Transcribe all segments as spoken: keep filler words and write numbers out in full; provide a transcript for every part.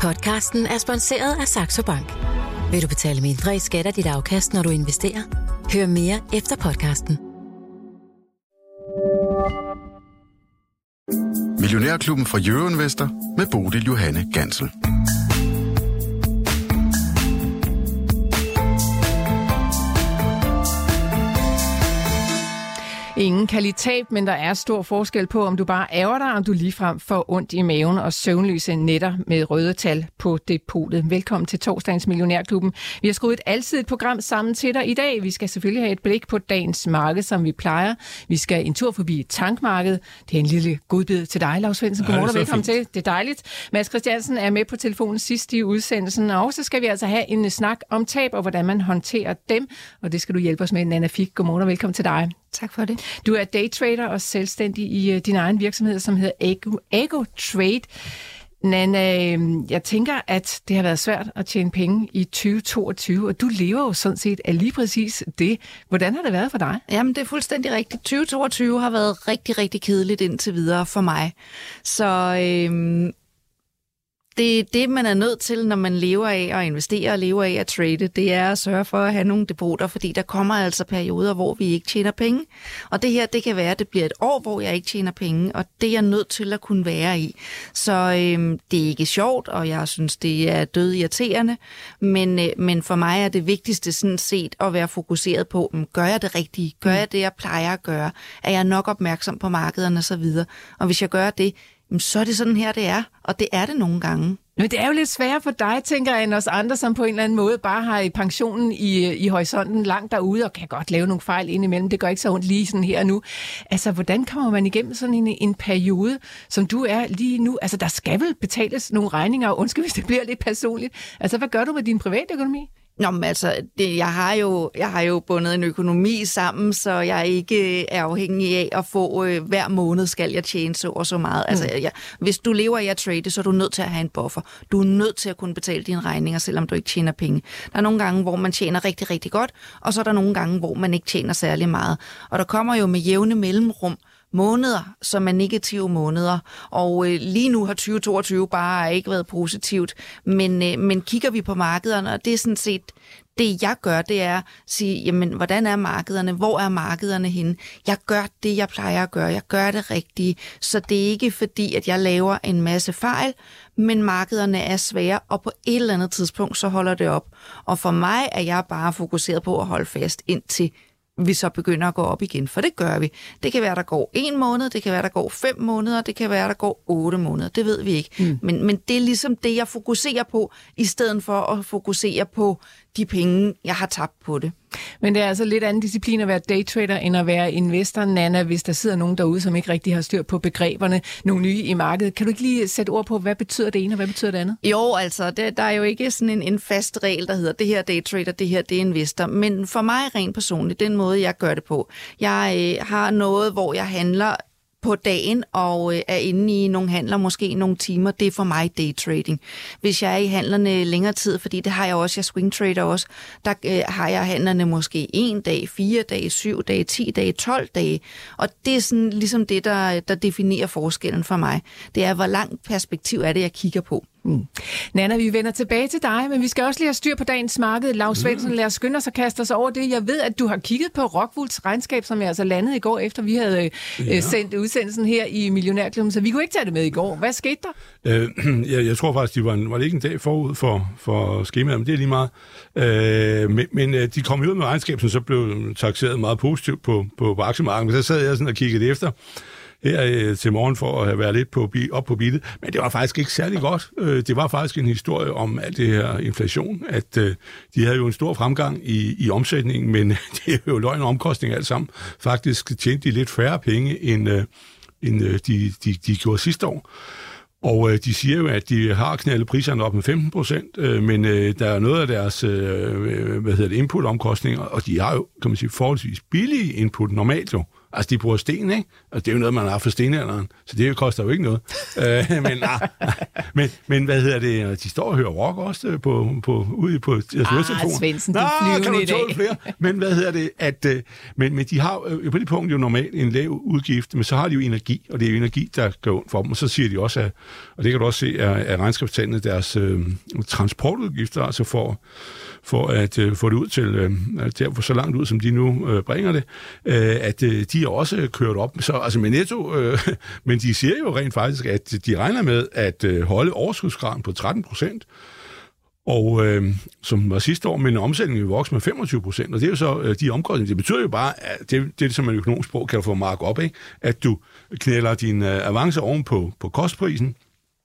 Podcasten er sponsoreret af Saxo Bank. Vil du betale mindre i skat af dit afkast, når du investerer? Hør mere efter podcasten. Millionærklubben fra Euroinvestor med Bodil Johanne Gansel. Ingen kan lide tab, men der er stor forskel på, om du bare ærger dig, om du ligefrem får ondt i maven og søvnløse nætter med røde tal på depotet. Velkommen til torsdagens Millionærklubben. Vi har skruet et alsidigt program sammen til dig i dag. Vi skal selvfølgelig have et blik på dagens marked, som vi plejer. Vi skal en tur forbi tankmarkedet. Det er en lille godbid til dig, Lars Svendsen. Godmorgen og velkommen til. Det er dejligt. Mads Christiansen er med på telefonen sidst i udsendelsen, og så skal vi altså have en snak om tab og hvordan man håndterer dem. Og det skal du hjælpe os med, Nana Fik. Godmorgen og velkommen til dig. Tak for det. Du er daytrader og selvstændig i uh, din egen virksomhed, som hedder Ago, Ago Trade. Nana, jeg tænker, at det har været svært at tjene penge i tyve toogtyve, og du lever jo sådan set af lige præcis det. Hvordan har det været for dig? Jamen, det er fuldstændig rigtigt. tyve toogtyve har været rigtig, rigtig kedeligt indtil videre for mig. Så øhm, det er det, man er nødt til, når man lever af at investere og lever af at trade. Det er at sørge for at have nogle depoter, fordi der kommer altså perioder, hvor vi ikke tjener penge. Og det her, det kan være, at det bliver et år, hvor jeg ikke tjener penge, og det er jeg nødt til at kunne være i. Så øhm, det er ikke sjovt, og jeg synes, det er død irriterende, men, øh, men for mig er det vigtigste sådan set at være fokuseret på, um, gør jeg det rigtige? Gør jeg det, jeg plejer at gøre? Er jeg nok opmærksom på markederne og så videre? Og hvis jeg gør det, så er det sådan her, det er, og det er det nogle gange. Men det er jo lidt sværere for dig, tænker jeg, end os andre, som på en eller anden måde bare har i pensionen i, i horisonten langt derude, og kan godt lave nogle fejl indimellem. Det gør ikke så ondt lige sådan her og nu. Altså, hvordan kommer man igennem sådan en, en periode, som du er lige nu? Altså, der skal vel betales nogle regninger, og undskyld, hvis det bliver lidt personligt. Altså, hvad gør du med din privatøkonomi? Nå, men altså, det, jeg, har jo, jeg har jo bundet en økonomi sammen, så jeg ikke er afhængig af at få, øh, hver måned skal jeg tjene så og så meget. Mm. Altså, jeg, hvis du lever af at trade, så er du nødt til at have en buffer. Du er nødt til at kunne betale dine regninger, selvom du ikke tjener penge. Der er nogle gange, hvor man tjener rigtig, rigtig godt, og så er der nogle gange, hvor man ikke tjener særlig meget. Og der kommer jo med jævne mellemrum måneder, som er negative måneder, og øh, lige nu har tyve toogtyve bare ikke været positivt, men, øh, men kigger vi på markederne, og det er sådan set det, jeg gør, det er at sige, jamen, hvordan er markederne? Hvor er markederne henne? Jeg gør det, jeg plejer at gøre. Jeg gør det rigtige. Så det er ikke fordi, at jeg laver en masse fejl, men markederne er svære, og på et eller andet tidspunkt, så holder det op. Og for mig er jeg bare fokuseret på at holde fast indtil vi så begynder at gå op igen, for det gør vi. Det kan være, der går en måned, det kan være, der går fem måneder, det kan være, der går otte måneder. Det ved vi ikke. Mm. Men, men det er ligesom det, jeg fokuserer på, i stedet for at fokusere på de penge, jeg har tabt på det. Men det er altså lidt anden disciplin at være daytrader, end at være investor, Nana, hvis der sidder nogen derude, som ikke rigtig har styr på begreberne, nogle nye i markedet. Kan du ikke lige sætte ord på, hvad betyder det ene, og hvad betyder det andet? Jo, altså, det, der er jo ikke sådan en, en fast regel, der hedder, det her er daytrader, det her det er investor. Men for mig rent personligt, den måde, jeg gør det på. Jeg øh, har noget, hvor jeg handler på dagen og øh, er inde i nogle handler, måske nogle timer, det er for mig daytrading. Hvis jeg er i handlerne længere tid, fordi det har jeg også, jeg swingtrader også, der øh, har jeg handlerne måske en dag, fire dage, syv dage, ti dage, tolv dage, og det er sådan ligesom det, der, der definerer forskellen for mig. Det er, hvor langt perspektiv er det, jeg kigger på. Mm. Nana, vi vender tilbage til dig, men vi skal også lige have styr på dagens marked. Lars Svendsen, mm. lad os skynde os og kaste os over det. Jeg ved, at du har kigget på Rockwools regnskab, som jeg altså landede i går, efter vi havde ja. sendt udsendelsen her i Millionærklubben, så vi kunne ikke tage det med i går. Hvad skete der? Øh, jeg, jeg tror faktisk, de var, var det ikke en dag forud for, for skemaet, men det er lige meget. Øh, men, men de kom ud med regnskab, som så blev takseret meget positivt på, på, på aktiemarkedet. Men så sad jeg sådan og kiggede efter her til morgen for at have været lidt på, op på bittet, men det var faktisk ikke særlig godt. Det var faktisk en historie om alt det her inflation, at de havde jo en stor fremgang i, i omsætningen, men det er jo løgn og omkostning alt sammen. Faktisk tjente de lidt færre penge, end, end de, de, de gjorde sidste år. Og øh, de siger jo, at de har knaldet priserne op med femten procent, øh, men øh, der er noget af deres øh, hvad hedder det, inputomkostninger, og de har jo, kan man sige, forholdsvis billige input normalt jo. Altså, de bruger sten, ikke? Altså, det er jo noget, man har haft for stenalderen, så det koster jo ikke noget. øh, men, nah, men, men hvad hedder det? De står og hører rock også på, på, ude på deres Ah, Svendsen, du flyver i dag. Flere. Men hvad hedder det? At, øh, men, men de har jo på det punkt jo normalt en lav udgift, men så har de jo energi, og det er jo energi, der går ondt for dem. Og så siger de også, at, og det kan du også se af, af regnskabstallene, deres øh, transportudgifter, altså for, for at øh, få det ud til, øh, der, så langt ud, som de nu øh, bringer det, øh, at øh, de er også kørt op. Så, altså med netto, øh, men de siger jo rent faktisk, at de regner med at øh, holde overskudsgraden på tretten procent, og øh, som var sidste år, men omsætningen vil vokse med femogtyve procent, og det er jo så øh, de omkostninger. Det betyder jo bare, at det, det er som en økonomisk sprog, kan du få mark op, ikke? At du knælder din øh, avance oven på, på kostprisen,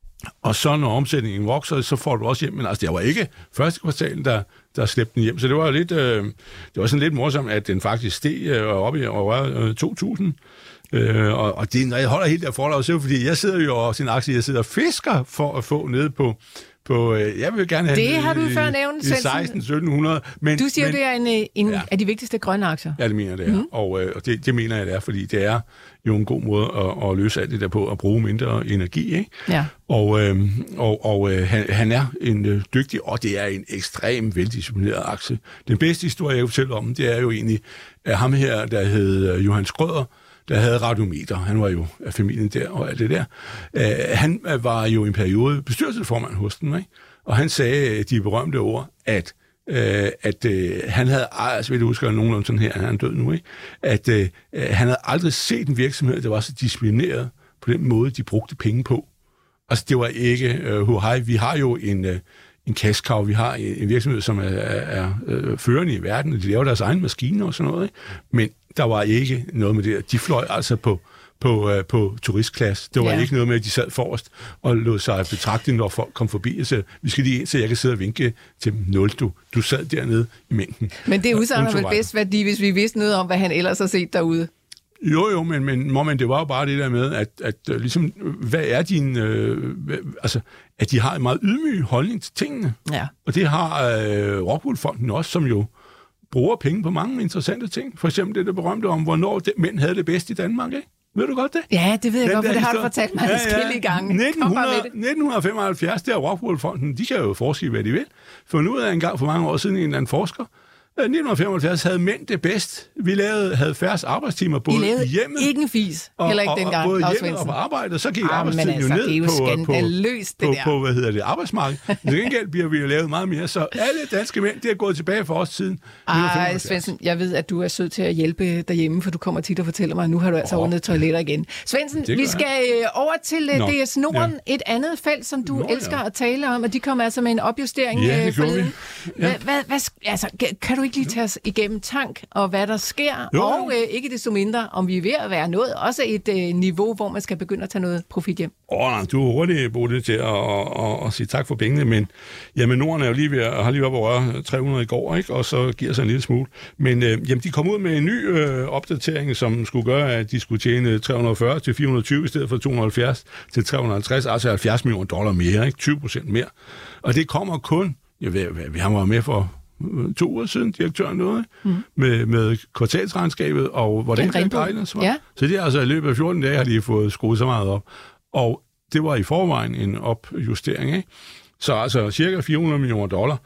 og så når omsætningen vokser, så får du også hjem. Men altså, det var ikke første kvartal, der, der slæbte den hjem, så det var lidt, øh, det var sådan lidt morsomt, at den faktisk steg øh, op i over øh, to tusind. Øh, og, og det, når jeg holder helt der for dig, fordi jeg sidder jo og sin aktie, jeg sidder og fisker for at få ned på På, øh, jeg vil gerne have det har du i, før nævnt, seksten sytten hundrede. Men, du siger men, det er en, en ja. af de vigtigste grønne aktier. Ja, det mener jeg, det er. Mm-hmm. Og, øh, og det, det mener jeg, det er, fordi det er jo en god måde at, at løse alt det der på, at bruge mindre energi, ikke? Ja. Og, øh, og, og øh, han, han er en øh, dygtig, og det er en ekstremt veldisciplineret aktie. Den bedste historie, jeg kan fortælle om, det er jo egentlig at ham her, der hed øh, Johan Skrøder, der havde radiometer. Han var jo af familien der og alt det der. Uh, han var jo en periode bestyrelsesformand hos den, ikke? Og han sagde de berømte ord, at, uh, at uh, han havde, altså vil du huske, nogenlunde sådan her, han er død nu, ikke? At uh, han havde aldrig set en virksomhed, der var så disciplineret på den måde, de brugte penge på. Altså, det var ikke uh, huhej. Vi har jo en... Uh, en cash-cow. Vi har en virksomhed, som er, er, er øh, førende i verden, og de laver deres egne maskiner og sådan noget, ikke? Men der var ikke noget med det. De fløj altså på, på, øh, på turistklasse. Det var ja. ikke noget med, at de sad forrest og lod sig betragte, når folk kom forbi og sagde, vi skal lige ind, så jeg kan sidde og vinke til dem. Nul, du. Du sad dernede i mængden. Men det udsagner vel bedst værdi, hvis vi vidste noget om, hvad han ellers har set derude. Jo, jo, men, men, men det var jo bare det der med, at, at ligesom, hvad er din... Øh, hvad, altså, at de har en meget ydmyg holdning til tingene. Ja. Og det har øh, Rockwool-fonden også, som jo bruger penge på mange interessante ting. For eksempel det, der berømte om, hvornår det, mænd havde det bedst i Danmark, ikke? Ved du godt det? Ja, det ved jeg Den godt, for det har du historie. fortalt mig ja, ja. forskellige gange. nitten femoghalvfjerds, der Rockwool-fonden, de kan jo forske, hvad de vil. For nu er en gang for mange år siden en eller anden forsker, nitten femoghalvfjerds havde mænd det bedst. Vi lavede, havde færre arbejdstimer både i hjemmet... ikke en fis, heller ikke og, dengang. Og både hjemmet og på arbejde, så gik ah, arbejdstiden altså, jo ned det er jo på, på, det på, på, hvad hedder det, arbejdsmarkedet. Til gengæld bliver vi jo lavet meget mere, så alle danske mænd, det er gået tilbage for os siden. Ej, Svendsen, jeg ved, at du er sød til at hjælpe derhjemme, for du kommer tit og fortæller mig, at nu har du altså oh. ordnet toiletter igen. Svendsen, vi skal jeg. over til Nå. D S Norden, ja. et andet felt, som du Nå, elsker ja. at tale om, og de kommer altså med en opjustering ja, forleden. Ja. Hvad, hvad, altså, kan du ikke lige tage os igennem tank og hvad der sker, jo. og øh, ikke desto mindre, om vi er ved at være nået, også et øh, niveau, hvor man skal begynde at tage noget profit hjem. Åh, oh, du er hurtigt, Bodil, til at, at, at, at sige tak for pengene, men jamen, Norden er jo lige ved at, har lige været på røre tre hundrede i går, ikke? Og så giver sig en lille smule. Men øh, jamen, de kom ud med en ny øh, opdatering, som skulle gøre, at de skulle tjene tre hundrede og fyrre til fire hundrede og tyve i stedet for to hundrede og halvfjerds til tre hundrede og halvtreds, altså halvfjerds millioner dollar mere, ikke? tyve procent mere. Og det kommer kun, jeg ved, vi har været med for to uger siden, direktøren nåede, mm. med, med kvartalsregnskabet, og hvordan det regnes. Ja. Så det er altså i løbet af fjorten dage, har de fået skruet så meget op. Og det var i forvejen en opjustering, ikke? Så altså cirka fire hundrede millioner dollar.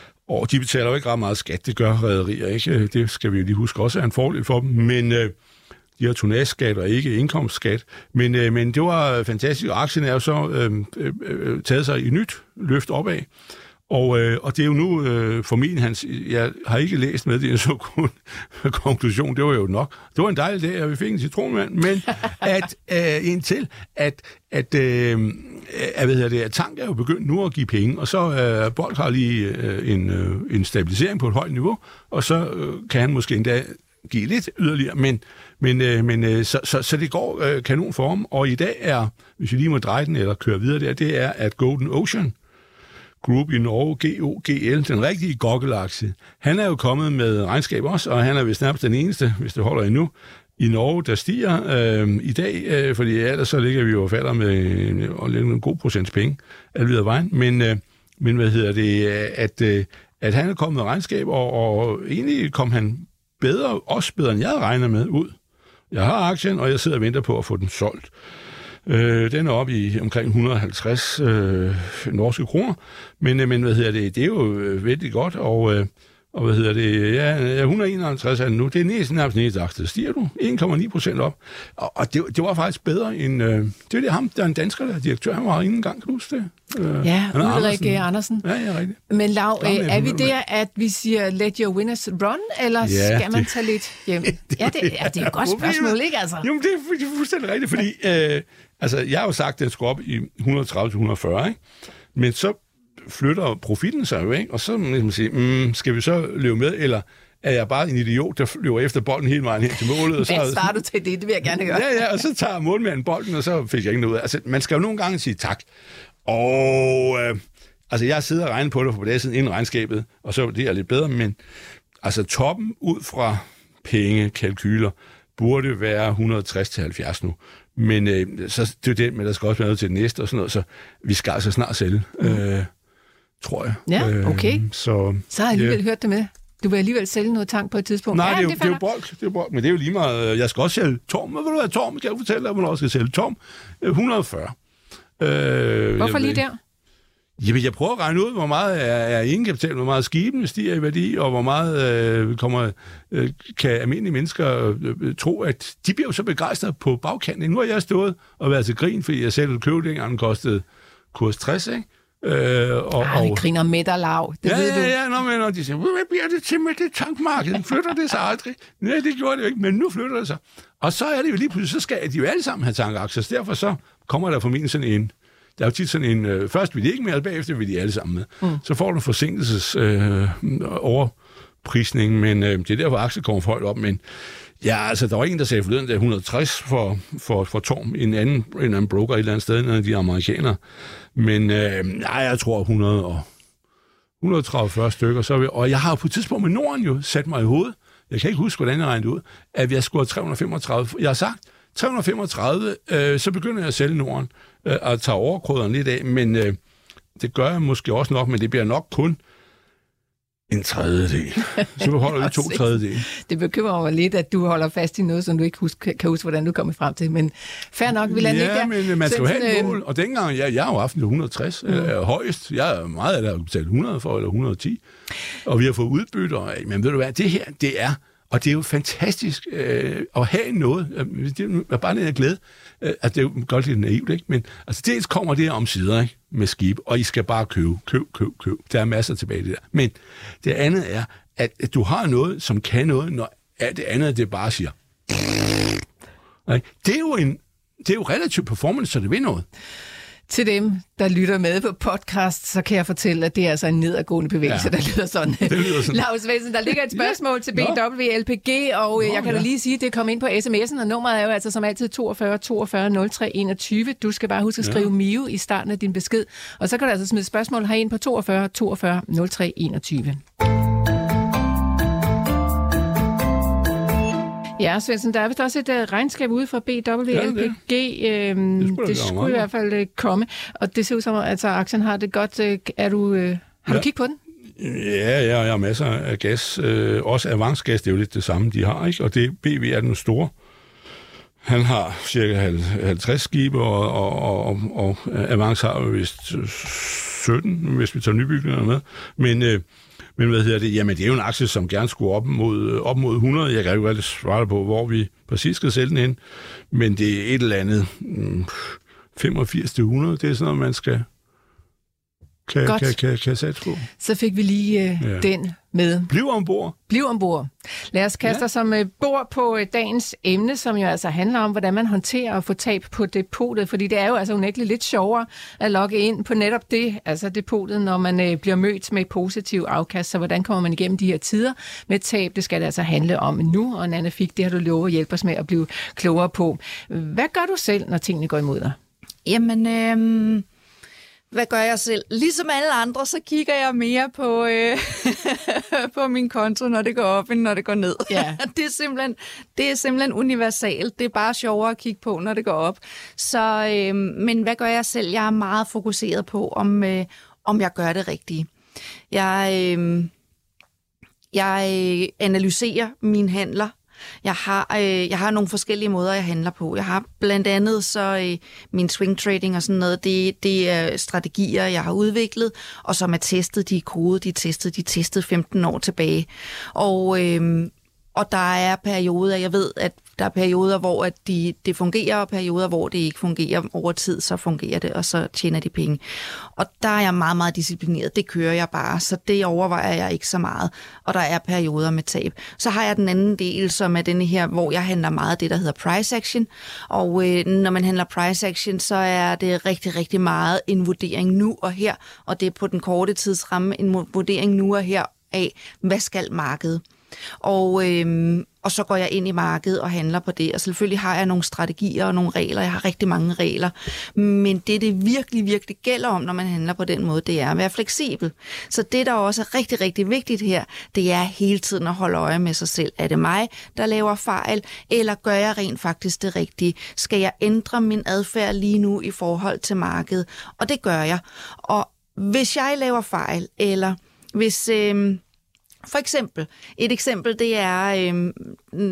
Og de betaler jo ikke ret meget skat, det gør rederier, ikke? Det skal vi jo lige huske også er en fordel for dem. Men øh, de har tonnageskat og ikke indkomstskat. Men, øh, men det var fantastisk, og aktien er jo så øh, øh, taget sig i nyt løft opad. Og, øh, og det er jo nu øh, for min, hans, jeg har ikke læst med det, så kun konklusion, det var jo nok. Det var en dejlig dag, at vi fik en citronvand, men at øh, indtil, at, at, øh, at, hvad hedder det, at Tank er jo begyndt nu at give penge, og så øh, Bold har lige øh, en, øh, en stabilisering på et højt niveau, og så øh, kan han måske endda give lidt yderligere, men, men, øh, men øh, så, så, så det går øh, kanon for ham, og i dag er, hvis vi lige må dreje den eller køre videre der, det er, at Golden Ocean Group i Norge, G O G L, den rigtige gokkelaktie. Han er jo kommet med regnskab også, og han er vist nærmest den eneste, hvis det holder endnu, i Norge, der stiger øh, i dag, øh, fordi ellers så ligger vi jo og falder med en, en god procents penge alt videre vejen. Men, øh, men hvad hedder det, at, øh, at han er kommet med regnskab, og, og egentlig kom han bedre, også bedre end jeg havde regnet med ud. Jeg har aktien, og jeg sidder og venter på at få den solgt. Øh, den er oppe i omkring et hundrede og halvtreds øh, norske kroner, men, men hvad hedder det, det er jo øh, vældig godt, og, øh, og hvad hedder det, ja, et hundrede og enoghalvtreds er det nu, det er næsten nærmest næste stiger du, en komma ni procent op, og, og det, det var faktisk bedre end, øh, det var det ham, der er en dansker, der er direktør, han var inde en gang, kan du huske det? Øh, ja, Ulrik Andersen. Andersen. Ja, ja, rigtigt. Men Lav, øh, er vi der, at vi siger, let your winners run, eller ja, skal man det, tage lidt hjem? det, ja, det, ja, det er et godt spørgsmål, ikke altså? Jo, men det er, det er fuldstændig rigtigt, fordi øh, altså, jeg har jo sagt, at den skulle op i et hundrede og tredive til et hundrede og fyrre, ikke? Men så flytter profitten sig jo, ikke? Og så må man sige, mm, skal vi så løbe med, eller er jeg bare en idiot, der løber efter bolden hele vejen hen til målet? Og så, hvad svarer du til det? Det vil jeg gerne gøre. ja, ja, og så tager målmanden bolden, og så fik jeg ikke noget ud af. Altså, man skal jo nogle gange sige tak. Og øh, altså, jeg sidder og regner på det for på dag siden inden regnskabet, og så det er lidt bedre, men altså toppen ud fra penge, kalkyler, burde være et hundrede og tres til halvfjerds nu. Men øh, så det er det, men der skal også være noget til det næste og sådan noget, så vi skal altså snart sælge, øh, tror jeg. Ja, okay. Øh, så, så har jeg alligevel ja. hørt det med. Du vil alligevel sælge noget tank på et tidspunkt. Nej, ja, det er jo, det det er jo bolk, det er bolk, men det er jo lige meget, jeg skal også sælge Torm. Hvad vil du have Torm? Kan jeg fortælle dig, hvornår jeg skal sælge Torm? et hundrede og fyrre. Øh, Hvorfor lige der? Jamen, jeg prøver at regne ud, hvor meget er, er egenkapital, hvor meget skibene stiger i værdi, og hvor meget øh, kommer, øh, kan almindelige mennesker øh, tro, at de bliver jo så begejstrede på bagkanten. Nu har jeg stået og været til grin, fordi jeg selv købte dengang, den kostede kurs tres, ikke? Øh, og, Arh, vi griner med dig, Lav. Det ja, ved ja, du. ja, når, men, når de siger, hvad bliver det til med det tankmarked? Flytter det sig aldrig? Nej, det gjorde det jo ikke, men nu flytter det sig. Og så er det jo lige pludselig, så skal de jo alle sammen have tankaktier, så derfor så kommer der formentlig sådan en, der er jo tit sådan en, øh, først vil de ikke med, og bagefter vil de alle sammen med. Mm. Så får du forsinkelses øh, overprisning, men øh, det er derfor, aktier kommer højt op, men ja, altså, der var en, der sagde forleden, der er et hundrede og tres for, for, for Torm, en anden, en anden broker et eller andet sted, en af de amerikanere. Men øh, nej, jeg tror hundrede og tredive fyrre stykker. Så vi, og jeg har på et tidspunkt med Norden jo sat mig i hovedet, jeg kan ikke huske, hvordan jeg regnede ud, at jeg skulle have tre hundrede og femogtredive. Jeg har sagt, tre hundrede og femogtredive, øh, så begynder jeg at sælge Norden, øh, og tage overkryderen lidt af, men øh, det gør jeg måske også nok, men det bliver nok kun en tredjedel. Så holder du to tredjedel. Det bekymrer mig lidt, at du holder fast i noget, som du ikke huske, kan huske, hvordan du kommer frem til. Men fair nok, vi lader ja, ligge der. men man skal jo have et mål. Og dengang, ja, jeg har jo haft en et hundrede og tres mm. øh, højst. Jeg er meget af det, har betalt hundrede for, eller et hundrede og ti. Og vi har fået udbytter. Men ved du hvad, det her, det er, og det er jo fantastisk øh, at have noget. Det er bare den her glæde. Øh, altså, det er jo godt lidt naivt, ikke? Men altså, dels kommer det her om sider, ikke? Med skib, og I skal bare købe, køb, køb, køb. Der er masser tilbage i det der. Men det andet er, at, at du har noget, som kan noget, når alt det andet, det bare siger. Det er jo en, det er jo relativt performance, så det vil noget. Til dem, der lytter med på podcast, så kan jeg fortælle, at det er altså en nedadgående bevægelse, ja. der lyder sådan. Det lyder sådan. Lars Svendsen, der ligger et spørgsmål ja. til B W L P G, og Nå, jeg kan ja. da lige sige, at det kom ind på sms'en, og nummeret er jo altså som altid toogfyrre toogfyrre nul tre enogtyve. Du skal bare huske at skrive ja. Mio i starten af din besked, og så kan du altså smide spørgsmål herind på toogfyrre toogfyrre nul tre enogtyve. Ja, Svendsen, der er vist også et uh, regnskab ude fra B W L P G. Ja, øhm, det, det skulle i hvert fald uh, komme, og det ser ud som, at altså, aktien har det godt. Uh, er du, uh, har ja. du kigget på den? Ja, ja, jeg har masser af gas. Øh, også avanced-gas, det er jo lidt det samme, de har, ikke? Og det B W er den store. Han har cirka halvtreds skibe, og, og, og, og Avance har jo vist sytten, hvis vi tager nybygninger med. Men... Øh, Men hvad hedder det? Jamen, det er jo en aktie, som gerne skulle op mod, op mod hundrede. Jeg kan jo ikke svare på, hvor vi præcis skal sælge den hen. Men det er et eller andet mm, femogfirs til hundrede. Det er sådan noget, man skal kan, kan, kan, kan sætte på. Så fik vi lige øh, ja. den med. Bliv ombord. Bliv ombord. Lad os kaste os ja. som øh, bord på øh, dagens emne, som jo altså handler om, hvordan man håndterer og får tab på depotet. Fordi det er jo altså unægteligt lidt sjovere at logge ind på netop det, altså depotet, når man øh, bliver mødt med positiv afkast. Så hvordan kommer man igennem de her tider med tab? Det skal det altså handle om nu. Og Nanna Fik, det har du lovet at hjælpe os med at blive klogere på. Hvad gør du selv, når tingene går imod dig? Jamen... Øh... Hvad gør jeg selv? Ligesom alle andre, så kigger jeg mere på, øh, på min konto, når det går op, end når det går ned. Yeah. Det er simpelthen, det er simpelthen universalt. Det er bare sjovere at kigge på, når det går op. Så, øh, men hvad gør jeg selv? Jeg er meget fokuseret på, om, øh, om jeg gør det rigtige. Jeg, øh, jeg analyserer mine handler. Jeg har, øh, jeg har nogle forskellige måder, jeg handler på. Jeg har blandt andet så øh, min swing trading og sådan noget, det, det er strategier, jeg har udviklet, og som er testet, de er kodet, de er testet, de er testet femten år tilbage. Og, øh, og der er perioder, jeg ved, at der er perioder, hvor at de, det fungerer, og perioder, hvor det ikke fungerer. Over tid, så fungerer det, og så tjener de penge. Og der er jeg meget, meget disciplineret. Det kører jeg bare, så det overvejer jeg ikke så meget. Og der er perioder med tab. Så har jeg den anden del, som er denne her, hvor jeg handler meget af det, der hedder price action. Og øh, når man handler price action, så er det rigtig, rigtig meget en vurdering nu og her. Og det er på den korte tidsramme en vurdering nu og her af, hvad skal markedet? Og, øhm, og så går jeg ind i markedet og handler på det. Og selvfølgelig har jeg nogle strategier og nogle regler. Jeg har rigtig mange regler. Men det, det virkelig, virkelig gælder om, når man handler på den måde, det er at være fleksibel. Så det, der også er rigtig, rigtig vigtigt her, det er hele tiden at holde øje med sig selv. Er det mig, der laver fejl, eller gør jeg rent faktisk det rigtige? Skal jeg ændre min adfærd lige nu i forhold til markedet? Og det gør jeg. Og hvis jeg laver fejl, eller hvis... Øhm, For eksempel, et eksempel, det er, øh,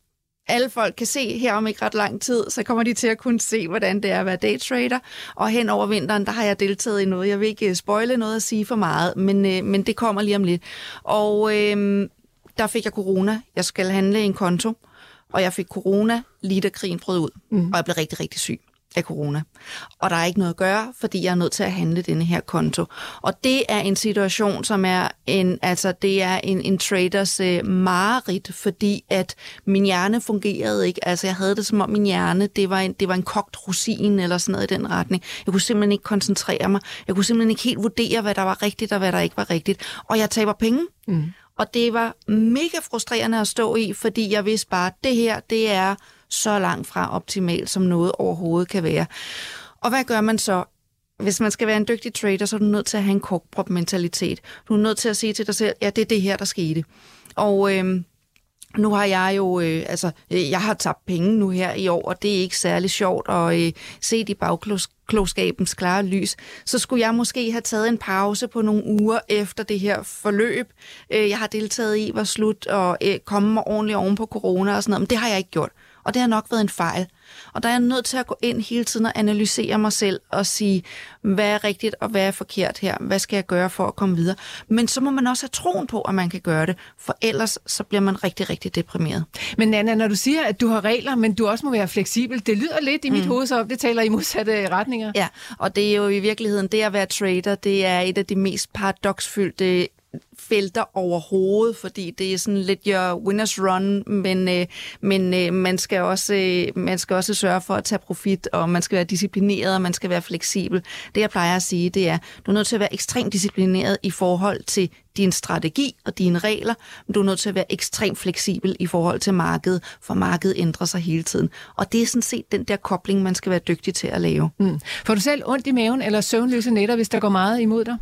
alle folk kan se her om ikke ret lang tid, så kommer de til at kunne se, hvordan det er at være daytrader. Og hen over vinteren, der har jeg deltaget i noget. Jeg vil ikke spoile noget at sige for meget, men, øh, men det kommer lige om lidt. Og øh, der fik jeg corona. Jeg skal handle en konto, og jeg fik corona lige da krigen brød ud. Mm. Og jeg blev rigtig, rigtig syg af corona. Og der er ikke noget at gøre, fordi jeg er nødt til at handle denne her konto. Og det er en situation, som er en, altså det er en, en traders øh, mareridt, fordi at min hjerne fungerede ikke. Altså jeg havde det som om min hjerne, det var en, det var en kogt rosin eller sådan noget i den retning. Jeg kunne simpelthen ikke koncentrere mig. Jeg kunne simpelthen ikke helt vurdere, hvad der var rigtigt og hvad der ikke var rigtigt. Og jeg taber penge. Mm. Og det var mega frustrerende at stå i, fordi jeg vidste bare, at det her, det er så langt fra optimalt, som noget overhovedet kan være. Og hvad gør man så? Hvis man skal være en dygtig trader, så er du nødt til at have en korkprop-mentalitet. Du er nødt til at sige til dig selv, ja, det er det her, der skete. Og øhm, nu har jeg jo, øh, altså, jeg har tabt penge nu her i år, og det er ikke særlig sjovt at øh, se de bagklogskabens klare lys. Så skulle jeg måske have taget en pause på nogle uger efter det her forløb, øh, jeg har deltaget i, var slut, og øh, komme mig ordentligt oven på corona og sådan noget, men det har jeg ikke gjort. Og det har nok været en fejl. Og der er jeg nødt til at gå ind hele tiden og analysere mig selv og sige, hvad er rigtigt og hvad er forkert her? Hvad skal jeg gøre for at komme videre? Men så må man også have troen på, at man kan gøre det, for ellers så bliver man rigtig, rigtig deprimeret. Men Nanna, når du siger, at du har regler, men du også må være fleksibel, det lyder lidt i mit mm. hoved, så det taler i modsatte retninger. Ja, og det er jo i virkeligheden, det at være trader, det er et af de mest paradoksfyldte felter overhovedet, fordi det er sådan lidt your winners run, men, øh, men øh, man, skal også, øh, man skal også sørge for at tage profit, og man skal være disciplineret, og man skal være fleksibel. Det jeg plejer at sige, det er, du er nødt til at være ekstremt disciplineret i forhold til din strategi og dine regler, men du er nødt til at være ekstremt fleksibel i forhold til markedet, for markedet ændrer sig hele tiden. Og det er sådan set den der kobling, man skal være dygtig til at lave. Mm. Får du selv ondt i maven eller søvnløse nætter, hvis der går meget imod dig?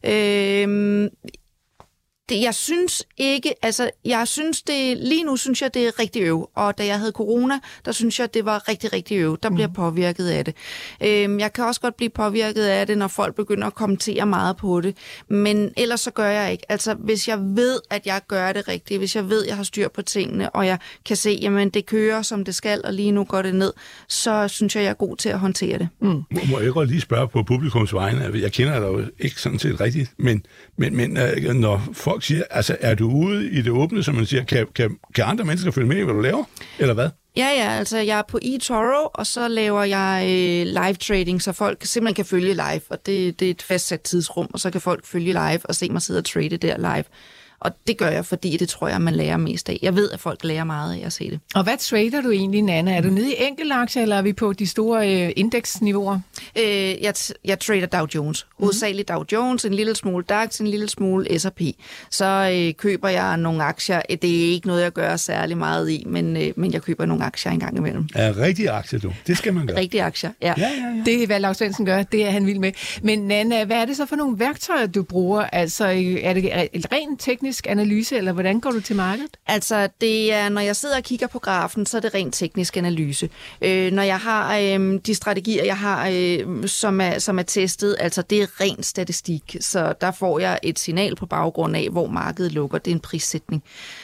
Øhm Det, jeg synes ikke, altså jeg synes det, lige nu synes jeg, det er rigtig øv, og da jeg havde corona, der synes jeg, det var rigtig, rigtig øv, der bliver påvirket af det. Øhm, jeg kan også godt blive påvirket af det, når folk begynder at kommentere meget på det, men ellers så gør jeg ikke. Altså hvis jeg ved, at jeg gør det rigtigt, hvis jeg ved, at jeg har styr på tingene, og jeg kan se, jamen det kører, som det skal, og lige nu går det ned, så synes jeg, jeg er god til at håndtere det. Mm. Må jeg godt lige spørge på publikums vegne? Jeg kender dig jo ikke sådan set rigtigt, men, men, men når folk siger, altså er du ude i det åbne, som man siger, kan, kan, kan andre mennesker følge med i, hvad du laver, eller hvad? Ja, ja, altså jeg er på eToro, og så laver jeg øh, live trading, så folk simpelthen kan følge live, og det, det er et fastsat tidsrum, og så kan folk følge live og se mig sidde og trade der live. Og det gør jeg, fordi det tror jeg, man lærer mest af. Jeg ved, at folk lærer meget af at se det. Og hvad trader du egentlig, Nanna? Er du nede i enkeltaktier, eller er vi på de store øh, indeksniveauer? Øh, jeg, jeg trader Dow Jones. Hovedsageligt Dow Jones, en lille smule DAX, en lille smule S og P. Så øh, køber jeg nogle aktier. Det er ikke noget, jeg gør særlig meget i, men, øh, men jeg køber nogle aktier en gang imellem. Ja, rigtige aktier, du. Det skal man gøre. Rigtige aktier, ja. ja, ja, ja. Det er, hvad Lars Svendsen gør. Det er han vild med. Men Nanna, hvad er det så for nogle værktøjer, du bruger? Altså, er det rent teknisk teknisk analyse, eller hvordan går du til markedet? Altså, det er, når jeg sidder og kigger på grafen, så er det rent teknisk analyse. Øh, når jeg har øh, de strategier, jeg har, øh, som, er, som er testet, altså det er ren statistik. Så der får jeg et signal på baggrund af, hvor markedet lukker. Det er en prissætning.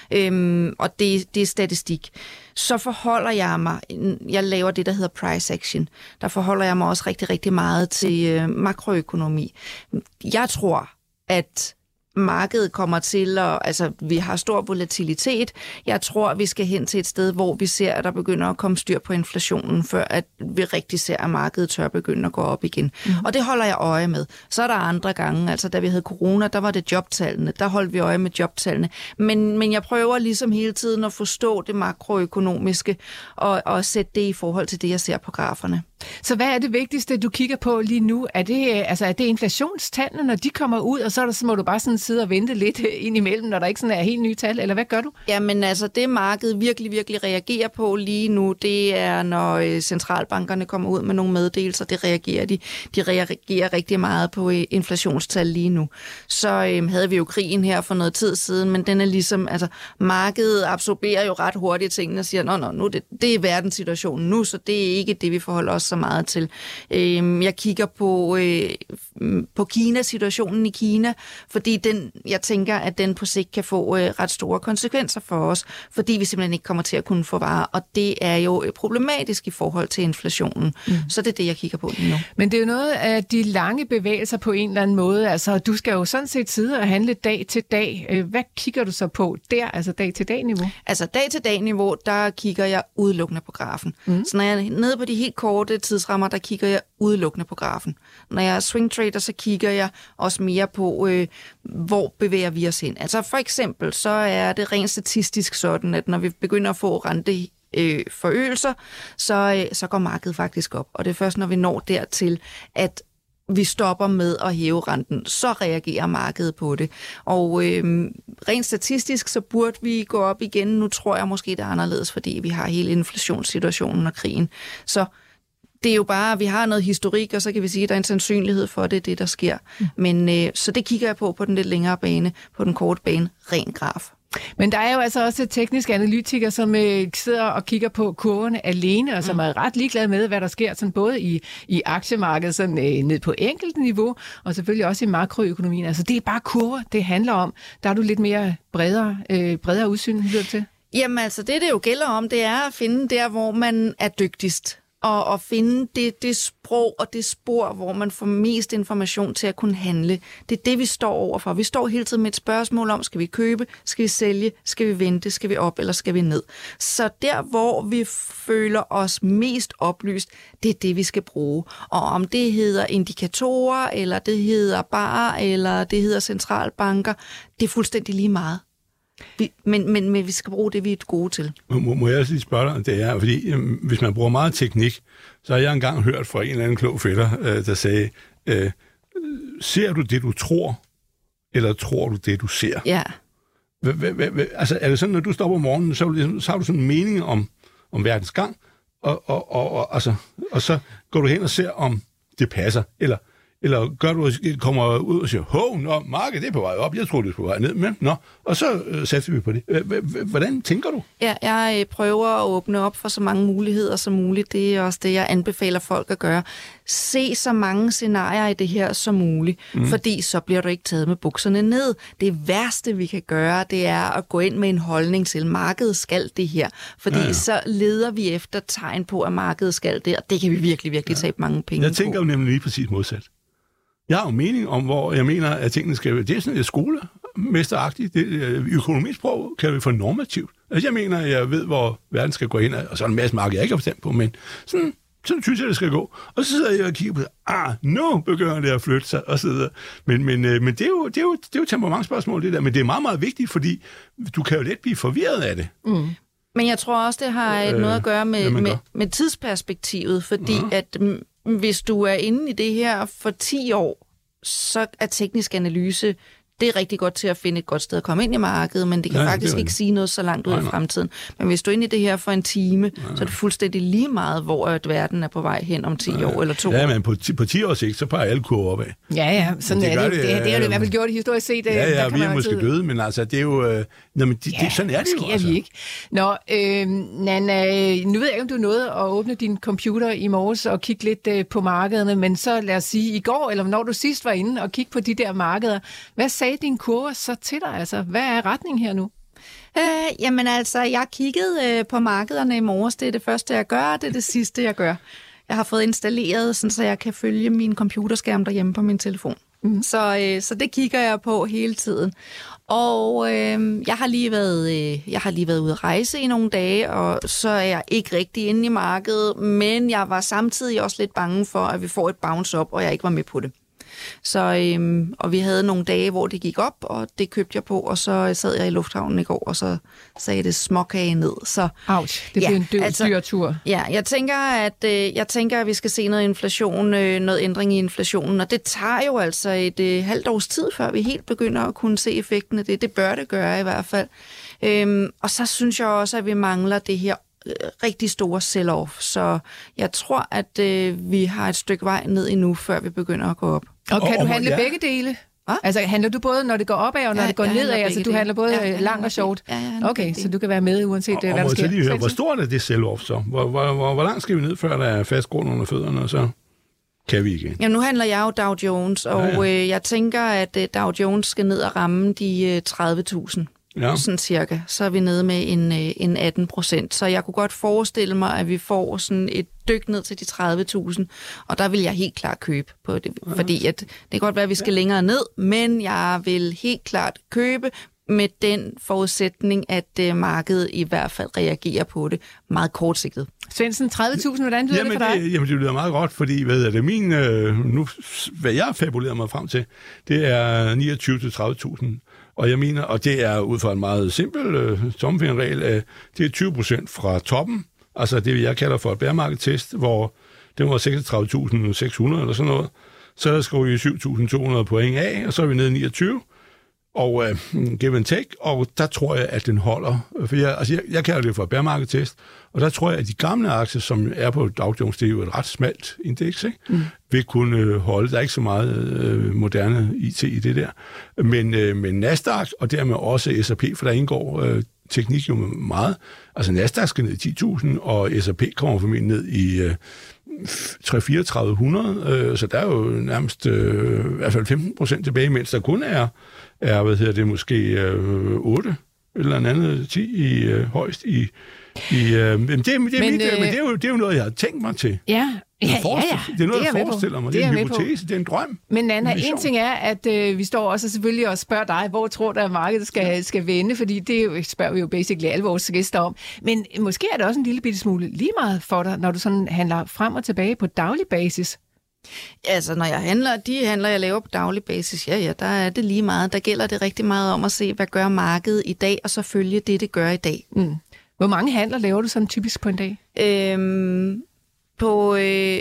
Øh, og det, det er statistik. Så forholder jeg mig, jeg laver det, der hedder price action. Der forholder jeg mig også rigtig, rigtig meget til øh, makroøkonomi. Jeg tror, at markedet kommer til at, altså vi har stor volatilitet. Jeg tror, vi skal hen til et sted, hvor vi ser, at der begynder at komme styr på inflationen, før at vi rigtig ser, at markedet tør begynde at gå op igen. Mm. Og det holder jeg øje med. Så er der andre gange, altså da vi havde corona, der var det jobtallene. Der holdt vi øje med jobtallene. Men, men jeg prøver ligesom hele tiden at forstå det makroøkonomiske og, og sætte det i forhold til det, jeg ser på graferne. Så hvad er det vigtigste, du kigger på lige nu? Er det, altså, er det inflationstallene, når de kommer ud, og så, er der, så må du bare sådan sidde og vente lidt ind imellem, når der ikke sådan er helt nye tal, eller hvad gør du? Jamen altså, det markedet virkelig, virkelig reagerer på lige nu, det er, når øh, centralbankerne kommer ud med nogle meddelelser, det reagerer de. De reagerer rigtig meget på øh, inflationstal lige nu. Så øh, havde vi jo krigen her for noget tid siden, men den er ligesom, altså markedet absorberer jo ret hurtigt tingene og siger, nå, nå, nu det, det er verdenssituationen nu, så det er ikke det, vi forholder os så meget til. Øh, jeg kigger på, øh, på Kina-situationen i Kina, fordi den, jeg tænker, at den på sigt kan få øh, ret store konsekvenser for os, fordi vi simpelthen ikke kommer til at kunne få varer, og det er jo problematisk i forhold til inflationen. Mm. Så det er det, jeg kigger på lige nu. Men det er jo noget af de lange bevægelser på en eller anden måde. Altså, du skal jo sådan set sidde og handle dag til dag. Hvad kigger du så på der, altså dag til dag niveau? Altså dag til dag niveau, der kigger jeg udelukkende på grafen. Mm. Så når jeg er nede på de helt korte tidsrammer, der kigger jeg udelukkende på grafen. Når jeg er swing trader, så kigger jeg også mere på, øh, hvor bevæger vi os hen. Altså for eksempel, så er det rent statistisk sådan, at når vi begynder at få rente øh, forøgelser, så, øh, så går markedet faktisk op. Og det er først, når vi når dertil, at vi stopper med at hæve renten, så reagerer markedet på det. Og øh, rent statistisk, så burde vi gå op igen. Nu tror jeg måske, det er anderledes, fordi vi har hele inflationssituationen og krigen. Så det er jo bare, vi har noget historik, og så kan vi sige, at der er en sandsynlighed for, det det, der sker. Mm. Men øh, så det kigger jeg på på den lidt længere bane, på den korte bane, ren graf. Men der er jo altså også tekniske analytikere, som øh, sidder og kigger på kurverne alene, og som mm. er ret ligeglade med, hvad der sker, sådan både i, i aktiemarkedet, sådan, øh, ned på enkelt niveau, og selvfølgelig også i makroøkonomien. Altså det er bare kurver, det handler om. Der er du lidt mere bredere, øh, bredere udsyn, lyder til. Jamen altså, det det jo gælder om, det er at finde der, hvor man er dygtigst. Og, og finde det, det sprog og det spor, hvor man får mest information til at kunne handle. Det er det, vi står overfor. Vi står hele tiden med et spørgsmål om, skal vi købe, skal vi sælge, skal vi vente, skal vi op eller skal vi ned. Så der, hvor vi føler os mest oplyst, det er det, vi skal bruge. Og om det hedder indikatorer, eller det hedder bar, eller det hedder centralbanker, det er fuldstændig lige meget. Vi, men, men, men vi skal bruge det, vi er gode til. Må, må jeg også lige spørge dig, det er, fordi øh, hvis man bruger meget teknik, så har jeg engang hørt fra en eller anden klog fætter, øh, der sagde, øh, ser du det, du tror, eller tror du det, du ser? Ja. Hva, hva, hva, altså er det sådan, når du står op om morgenen, så, ligesom, så har du sådan en mening om, om verdens gang, og, og, og, og, altså, og så går du hen og ser, om det passer, eller Eller gør du, kommer ud og siger, hov, nå, markedet er på vej op, jeg tror, det er på vej ned, men nå, og så øh, satser vi på det. Hvordan tænker du? Ja, jeg prøver at åbne op for så mange muligheder som muligt. Det er også det, jeg anbefaler folk at gøre. Se så mange scenarier i det her som muligt, mm. fordi så bliver du ikke taget med bukserne ned. Det værste, vi kan gøre, det er at gå ind med en holdning til, markedet skal det her, fordi ja, ja. så leder vi efter tegn på, at markedet skal det, og det kan vi virkelig, virkelig ja. tabe mange penge på. Jeg tænker jo nemlig lige præcis modsat. Jeg har jo mening om, hvor jeg mener, at tingene skal være. Det er sådan et skolemesteragtigt. Økonomisprog kan vi få normativt. Altså, jeg mener, at jeg ved, hvor verden skal gå ind, og så er en masse marked, jeg ikke har bestemt på, men sådan, sådan synes jeg, det skal gå. Og så sidder jeg og kigger på det. Ah, nu begynder det at flytte sig, og så videre. Men, men, men det er jo, det er jo, det er jo temperamentsspørgsmål, det der. Men det er meget, meget vigtigt, fordi du kan jo let blive forvirret af det. Mm. Men jeg tror også, det har øh, noget at gøre med, med, med tidsperspektivet, fordi ja. at hvis du er inde i det her for ti år, så er teknisk analyse Det er rigtig godt til at finde et godt sted at komme ind i markedet, men det kan ja, faktisk det ikke sige noget så langt ud i fremtiden. Men hvis du er inde i det her for en time, ja. så er det fuldstændig lige meget, hvor at verden er på vej hen om ti ja. år eller to Ja, år. men på, på ti års sigt, så peger alle kurver opad. Ja, ja, sådan det er det. Det, det, det har det i hvert fald gjort i historisk set. Ja, ja, vi er måske tid. døde, men altså, det er jo... Øh, nå, men det, ja, det, sådan er det jo. Altså. Vi ikke. Nå, øh, Nanna, nu ved jeg ikke, om du nåede at åbne din computer i morges og kigge lidt øh, på markederne, men så lad os sige i går, eller når du sidst var inde og kigge på de der markeder, hvad sagde din kurve så til dig? Altså, hvad er retningen her nu? Øh, jamen altså, jeg kiggede øh, på markederne i morges. Det er det første, jeg gør, det er det sidste, jeg gør. Jeg har fået installeret, sådan, så jeg kan følge min computerskærm derhjemme på min telefon. Mm. Så, øh, så det kigger jeg på hele tiden. Og øh, jeg har lige været, øh, jeg har lige været ude at rejse i nogle dage, og så er jeg ikke rigtig inde i markedet, men jeg var samtidig også lidt bange for, at vi får et bounce op, og jeg ikke var med på det. Så, øhm, og vi havde nogle dage, hvor det gik op, og det købte jeg på, og så sad jeg i lufthavnen i går, og så sagde det småkage ned. Så, Ouch, det ja, blev en dyr, altså, dyr tur. Ja, jeg tænker, at, øh, jeg tænker, at vi skal se noget inflation, øh, noget ændring i inflationen, og det tager jo altså et øh, halvt års tid, før vi helt begynder at kunne se effekten af det. Det bør det gøre i hvert fald. Øhm, og så synes jeg også, at vi mangler det her rigtig store sell-off, så jeg tror, at øh, vi har et stykke vej ned endnu, før vi begynder at gå op. Og kan oh, du handle ja. begge dele? Hva? Altså handler du både, når det går opad, og når ja, det går nedad? Altså du dele. handler både ja, lang og short? Ja, ja, okay, så du kan være med uanset og, hvad og der sker. Lige høre, hvor stort er det sell-off så? Hvor, hvor, hvor, hvor langt skal vi ned, før der er fast grund under fødderne, og så kan vi igen? Jamen nu handler jeg jo Dow Jones, og ja, ja. Øh, jeg tænker, at øh, Dow Jones skal ned og ramme de øh, tredive tusind. Ja. Sådan cirka. Så er vi nede med en, en atten procent. Så jeg kunne godt forestille mig, at vi får sådan et dyk ned til de tredive tusind, og der vil jeg helt klart købe på det. Ja. Fordi at, det kan godt være, at vi skal længere ned, men jeg vil helt klart købe med den forudsætning, at uh, markedet i hvert fald reagerer på det meget kortsigtet. Svendsen, tredive tusind, hvordan lyder jamen, det for dig? Det, jamen, det lyder meget godt, fordi hvad er det, min, øh, nu, hvad jeg har fabuleret mig frem til, det er niogtyve til tredive tusind. Og jeg mener, og det er ud fra en meget simpel øh, tommelfingerregel, øh, det er tyve procent fra toppen, altså det, jeg kalder for et bear market test, hvor det var seksogtredive tusind seks hundrede eller sådan noget. Så skriver vi syv tusind to hundrede point af, og så er vi nede i niogtyve, og øh, give and take, og der tror jeg, at den holder. For jeg, altså jeg, jeg kalder det for et bear market test, og der tror jeg, at de gamle aktier, som er på Dow Jones, det er jo et ret smalt indeks, ikke? Mm. vil kunne holde. Der er ikke så meget øh, moderne I T i det der. Men, øh, men Nasdaq, og dermed også S og P, for der indgår øh, teknik jo meget. Altså Nasdaq skal ned i ti tusind, og S og P kommer formentlig ned i øh, tre tusind fire hundrede, øh, så der er jo nærmest øh, i hvert fald femten procent tilbage, mens der kun er, er hvad hedder det, måske øh, otte eller andet ti i øh, højst i... i øh, men det, det, men, mit, øh, men det, er jo, det er jo noget, jeg har tænkt mig til. Ja, ja, ja, ja. Det er noget, det er jeg forestiller mig. Det er, det er en hypotese, det er en drøm. Men Nanna, en ting er, at øh, vi står også selvfølgelig og spørger dig, hvor tror du, at markedet skal, skal vende, fordi det jo, spørger vi jo basically alle vores gæster om. Men måske er det også en lille bitte smule lige meget for dig, når du sådan handler frem og tilbage på daglig basis. Altså, når jeg handler, de handler, jeg laver på daglig basis, ja, ja, der er det lige meget. Der gælder det rigtig meget om at se, hvad gør markedet i dag, og så følge det, det gør i dag. Mm. Hvor mange handler laver du sådan typisk på en dag? Øhm, på... Øh,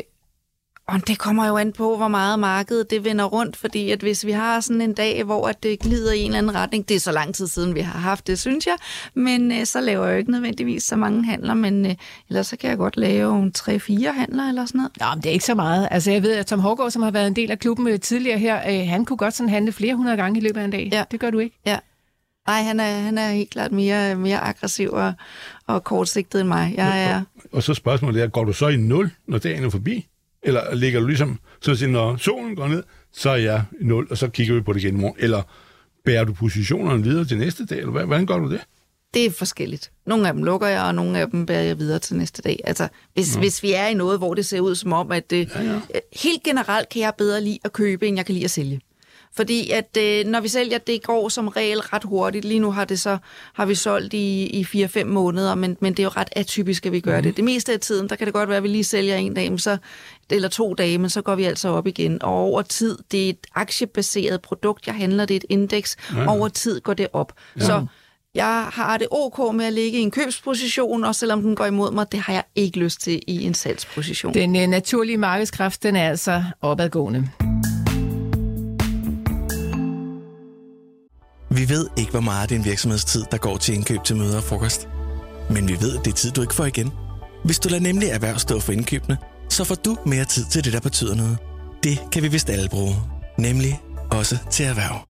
og det kommer jo an på, hvor meget markedet det vender rundt, fordi at hvis vi har sådan en dag, hvor at det glider i en eller anden retning, det er så lang tid siden, vi har haft det, synes jeg, men øh, så laver jeg jo ikke nødvendigvis så mange handler, men øh, ellers så kan jeg godt lave tre fire handler eller sådan noget. Nå, men det er ikke så meget. Altså jeg ved, at Tom Hågaard, som har været en del af klubben tidligere her, øh, han kunne godt sådan handle flere hundrede gange i løbet af en dag. Ja. Det gør du ikke? Ja. Nej, han er, han er helt klart mere, mere aggressiv og, og kortsigtet end mig. Jeg er... Og så spørgsmålet er, går du så i nul, når dagen er forbi? Eller ligger du ligesom, så siger, når solen går ned, så er jeg i nul, og så kigger vi på det igen i morgen? Eller bærer du positionerne videre til næste dag? Eller hvordan gør du det? Det er forskelligt. Nogle af dem lukker jeg, og nogle af dem bærer jeg videre til næste dag. Altså, hvis, hvis vi er i noget, hvor det ser ud som om, at ja, ja. helt generelt kan jeg bedre lide at købe, end jeg kan lide at sælge. Fordi at øh, når vi sælger, det går som regel ret hurtigt. Lige nu har det så har vi solgt i, i fire fem måneder, men, men det er jo ret atypisk, at vi gør mm. det. Det meste af tiden, der kan det godt være, at vi lige sælger en dag, men så, eller to dage, men så går vi altså op igen. Og over tid, det er et aktiebaseret produkt, jeg handler, det er et indeks. Ja. Over tid går det op. Ja. Så jeg har det ok med at ligge i en købsposition, og selvom den går imod mig, det har jeg ikke lyst til i en salgsposition. Den øh, naturlige markedskraft, den er altså opadgående. Vi ved ikke, hvor meget af din virksomhedstid, der går til indkøb til møder og frokost. Men vi ved, at det er tid, du ikke får igen. Hvis du lader nemlig erhverv stå for indkøbene, så får du mere tid til det, der betyder noget. Det kan vi vist alle bruge. Nemlig også til erhverv.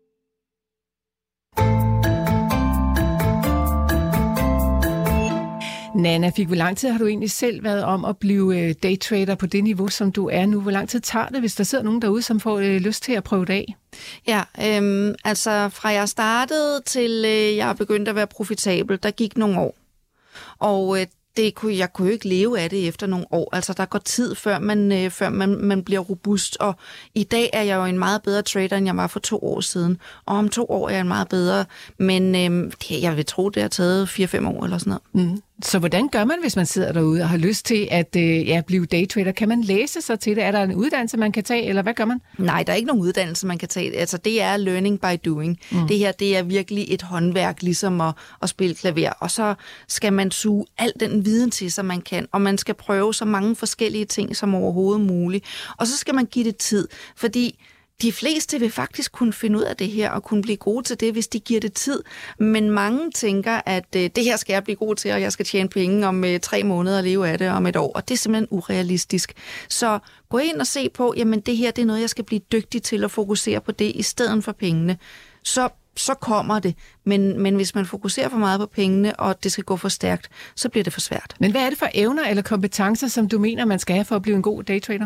Nanna Fig, hvor lang tid har du egentlig selv været om at blive daytrader på det niveau, som du er nu? Hvor lang tid tager det, hvis der sidder nogen derude, som får øh, lyst til at prøve det af? Ja, øhm, altså fra jeg startede til øh, jeg begyndte at være profitabel, der gik nogle år. Og øh, det kunne, jeg kunne jo ikke leve af det efter nogle år. Altså der går tid, før man, øh, før man, man bliver robust. Og i dag er jeg jo en meget bedre trader, end jeg var for to år siden. Og om to år er jeg en meget bedre. Men øh, det, jeg vil tro, det har taget fire fem år eller sådan noget. Mm. Så hvordan gør man, hvis man sidder derude og har lyst til at øh, ja, blive daytrader? Kan man læse sig til det? Er der en uddannelse, man kan tage, eller hvad gør man? Nej, der er ikke nogen uddannelse, man kan tage. Altså, det er learning by doing. Mm. Det her, det er virkelig et håndværk, ligesom at, at spille klaver. Og så skal man suge al den viden til, som man kan. Og man skal prøve så mange forskellige ting som overhovedet muligt. Og så skal man give det tid, fordi de fleste vil faktisk kunne finde ud af det her og kunne blive gode til det, hvis de giver det tid. Men mange tænker, at øh, det her skal jeg blive god til, og jeg skal tjene penge om øh, tre måneder og leve af det om et år. Og det er simpelthen urealistisk. Så gå ind og se på, jamen det her det er noget, jeg skal blive dygtig til at fokusere på det i stedet for pengene. Så så kommer det. Men, men hvis man fokuserer for meget på pengene, og det skal gå for stærkt, så bliver det for svært. Men hvad er det for evner eller kompetencer, som du mener, man skal have for at blive en god daytrader?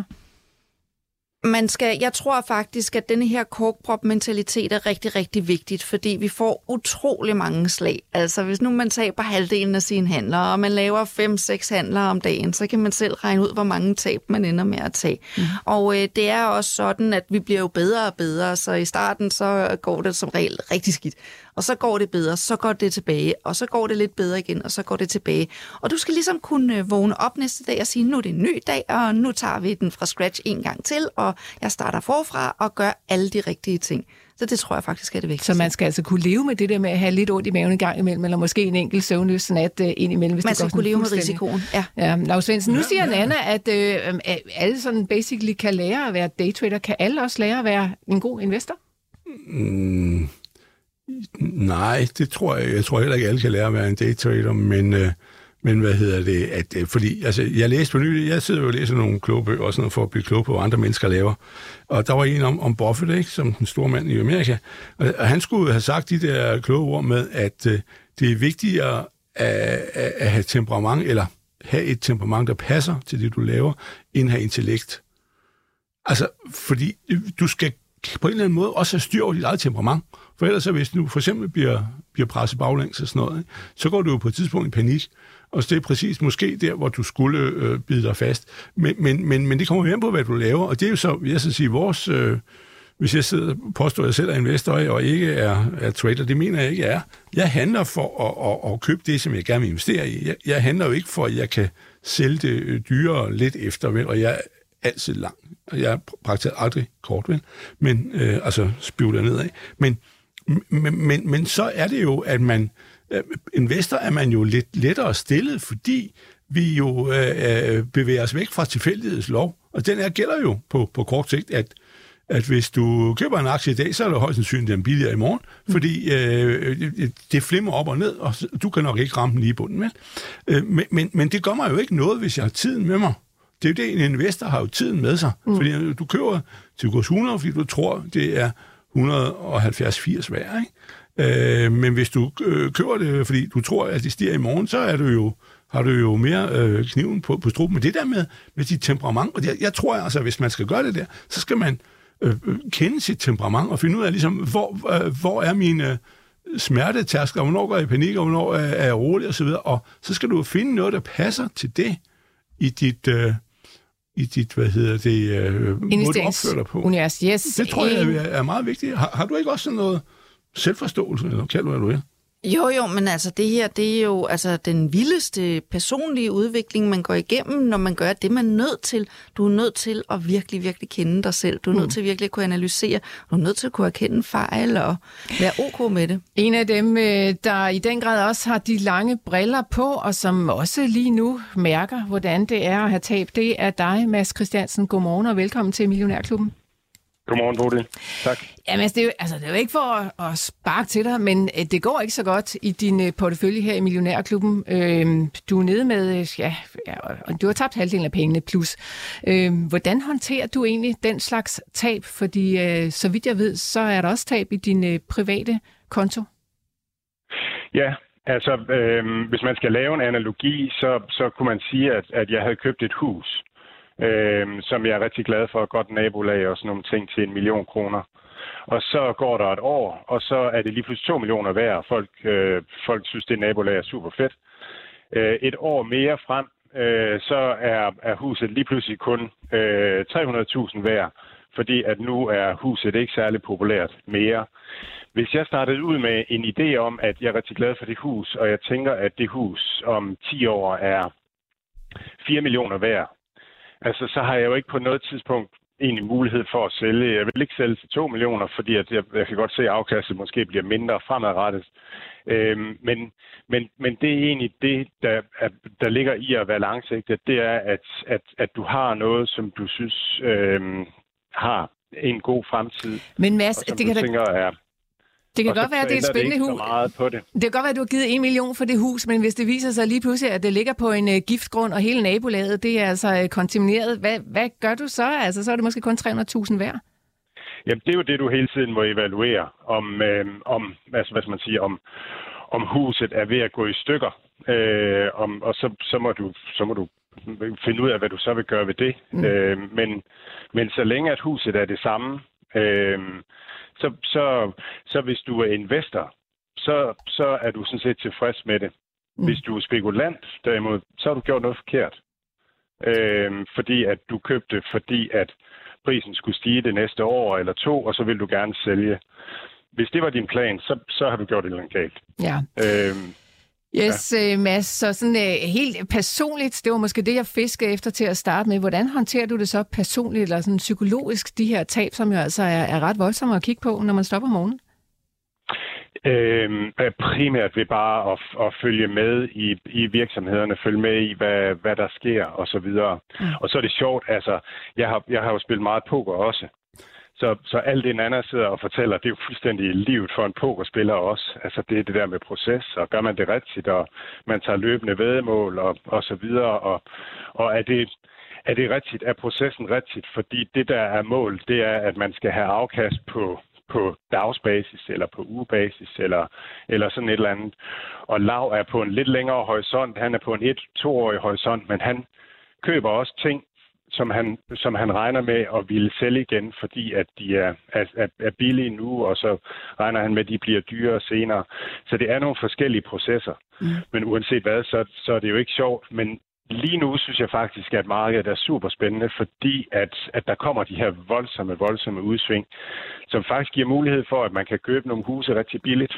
Man skal, jeg tror faktisk, at denne her korkprop-mentalitet er rigtig, rigtig vigtigt, fordi vi får utrolig mange slag. Altså, hvis nu man taber halvdelen af sine handler, og man laver fem seks handler om dagen, så kan man selv regne ud, hvor mange tab man ender med at tage. Mm. Og øh, det er også sådan, at vi bliver jo bedre og bedre, så i starten så går det som regel rigtig skidt. Og så går det bedre, så går det tilbage, og så går det lidt bedre igen, og så går det tilbage. Og du skal ligesom kunne vågne op næste dag og sige, nu er det en ny dag, og nu tager vi den fra scratch en gang til, og jeg starter forfra og gør alle de rigtige ting. Så det tror jeg faktisk er det vigtigste. Så man skal altså kunne leve med det der med at have lidt ondt i maven en gang imellem, eller måske en enkelt søvnløs nat uh, ind imellem, hvis man det går skal kunne leve med risikoen, ja. ja Lars Svendsen, nu siger Nanna, at uh, alle sådan basically kan lære at være daytrader. Kan alle også lære at være en god investor? Mm, nej, det tror jeg. Jeg tror heller ikke, alle kan lære at være en daytrader, men... Uh, Men hvad hedder det? At, fordi, altså, jeg læste på nylig, jeg sidder jo og læser nogle kloge bøger, også noget for at blive klog på, hvad andre mennesker laver. Og der var en om, om Buffett, ikke, som den store mand i Amerika. Og, og han skulle have sagt de der kloge ord med, at uh, det er vigtigere at, at, at have temperament, eller have et temperament, der passer til det, du laver, end have intellekt. Altså, fordi du skal på en eller anden måde også have styr over dit eget temperament. For ellers, hvis du for eksempel bliver, bliver presset baglæns og sådan noget, ikke, så går du jo på et tidspunkt i panik. Og det er præcis måske der, hvor du skulle øh, bide dig fast. Men, men, men, men det kommer hjem på, hvad du laver. Og det er jo så, jeg skal sige, vores... Øh, hvis jeg sidder påstår, at jeg selv er investor og ikke er, er trader, det mener jeg ikke er. Jeg handler for at, at, at købe det, som jeg gerne vil investere i. Jeg, jeg handler jo ikke for, at jeg kan sælge det dyrere lidt efter, vel? Og jeg er altid lang. Og jeg praktiserer aldrig kort, vel? Men, øh, altså, spivler nedad. Men, men, men, men så er det jo, at man... Investor er man jo lidt lettere stillet, fordi vi jo øh, bevæger os væk fra tilfældighedslov. Og den her gælder jo på, på kort sigt, at, at hvis du køber en aktie i dag, så er det højst sandsynligt, at den billigere i morgen, fordi øh, det flimmer op og ned, og du kan nok ikke ramme den lige i bunden med. Øh, men, men, men det gør mig jo ikke noget, hvis jeg har tiden med mig. Det er jo det, en investor har jo tiden med sig. Mm. Fordi du køber til kurs hundrede, fordi du tror, det er et hundrede og halvfjerds firs værd, ikke? Øh, men hvis du øh, køber det, fordi du tror, at det stiger i morgen, så er du jo, har du jo mere øh, kniven på, på struben. Men det der med, med dit temperament, og jeg, jeg tror altså, hvis man skal gøre det der, så skal man øh, kende sit temperament og finde ud af, ligesom, hvor, øh, hvor er mine smertetærsker, hvornår går jeg i panik, og hvornår er jeg rolig osv., og så skal du finde noget, der passer til det i dit... Øh, i dit, hvad hedder det, øh, måde du opfører dig på. Univers, yes. Det tror jeg er meget vigtigt. Har, har du ikke også sådan noget selvforståelse, eller kalder du, hvad du er? Jo, jo, men altså det her, det er jo altså den vildeste personlige udvikling, man går igennem, når man gør det, man er nødt til. Du er nødt til at virkelig, virkelig kende dig selv. Du er nødt mm. til virkelig at kunne analysere. Du er nødt til at kunne erkende fejl og være ok med det. En af dem, der i den grad også har de lange briller på, og som også lige nu mærker, hvordan det er at have tab, det er dig, Mads Christiansen. Godmorgen og velkommen til Millionærklubben. Godmorgen, Bodil. Tak. Jamen, altså, det, er jo, altså, det er jo ikke for at, at sparke til dig, men øh, det går ikke så godt i din øh, portefølje her i Millionærklubben. Øh, du er nede med, øh, ja, ja, du har tabt halvdelen af pengene plus. Øh, hvordan håndterer du egentlig den slags tab? Fordi øh, så vidt jeg ved, så er der også tab i din øh, private konto. Ja, altså øh, hvis man skal lave en analogi, så, så kunne man sige, at, at jeg havde købt et hus, øh, som jeg er rigtig glad for, godt nabolag og sådan nogle ting til en million kroner. Og så går der et år, og så er det lige pludselig to millioner værd. Folk, øh, folk synes, det nabolag er super fedt. Øh, et år mere frem, øh, så er, er huset lige pludselig kun øh, tre hundrede tusind værd, fordi at nu er huset ikke særlig populært mere. Hvis jeg startede ud med en idé om, at jeg er rigtig glad for det hus, og jeg tænker, at det hus om ti år er fire millioner værd, altså så har jeg jo ikke på noget tidspunkt egentlig mulighed for at sælge. Jeg vil ikke sælge til to millioner, fordi at jeg, jeg kan godt se, at afkastet måske bliver mindre fremadrettet. Øhm, men, men, men det er egentlig det, der, er, der ligger i at være langsigtet, det er, at, at, at du har noget, som du synes øhm, har en god fremtid. Men Mads, og som det kan du tænker er... Det kan godt være, at det er et spændende hus. Det. det kan godt være, at du har givet en million for det hus, men hvis det viser sig lige pludselig, at det ligger på en uh, giftgrund, og hele nabolaget, det er altså uh, kontamineret, hvad, hvad gør du så? Altså, så er det måske kun tre hundrede tusind værd. Jamen, det er jo det, du hele tiden må evaluere, om, øh, om altså, hvad skal man sige, om, om huset er ved at gå i stykker. Øh, om, og så, så, må du, så må du finde ud af, hvad du så vil gøre ved det. Mm. Øh, men, men så længe at huset er det samme, øh, Så, så, så hvis du er investor, så, så er du sådan set tilfreds med det. Mm. Hvis du er spekulant, derimod, så har du gjort noget forkert. Øhm, fordi at du købte, fordi at prisen skulle stige det næste år eller to, og så vil du gerne sælge. Hvis det var din plan, så, så har du gjort et eller andet galt. Ja. Øhm, Yes, ja. Mads, så sådan uh, helt personligt, det var måske det, jeg fiskede efter til at starte med. Hvordan håndterer du det så personligt eller sådan psykologisk, de her tab, som jo altså er, er ret voldsomme at kigge på, når man stopper om morgenen? Øhm, primært ved bare at, at følge med i, i virksomhederne, følge med i, hvad, hvad der sker og så videre. Mm. Og så er det sjovt, altså, jeg har, jeg har jo spillet meget poker også. Så, så alt det, en anden sidder og fortæller, det er jo fuldstændig livet for en pokerspiller også. Altså det er det der med proces, og gør man det rigtigt, og man tager løbende væddemål og, og så videre. Og, og er, det, er det rigtigt? Er processen rigtigt? Fordi det, der er mål, det er, at man skal have afkast på, på dagsbasis, eller på ugebasis, eller, eller sådan et eller andet. Og Lav er på en lidt længere horisont. Han er på en et-toårig horisont, men han køber også ting, som han, som han regner med at ville sælge igen, fordi at de er, er, er billige nu, og så regner han med, at de bliver dyrere senere. Så det er nogle forskellige processer. Mm. Men uanset hvad, så, så er det jo ikke sjovt. Men lige nu synes jeg faktisk, at markedet er super spændende, fordi at, at der kommer de her voldsomme, voldsomme udsving, som faktisk giver mulighed for, at man kan købe nogle huse rigtig billigt.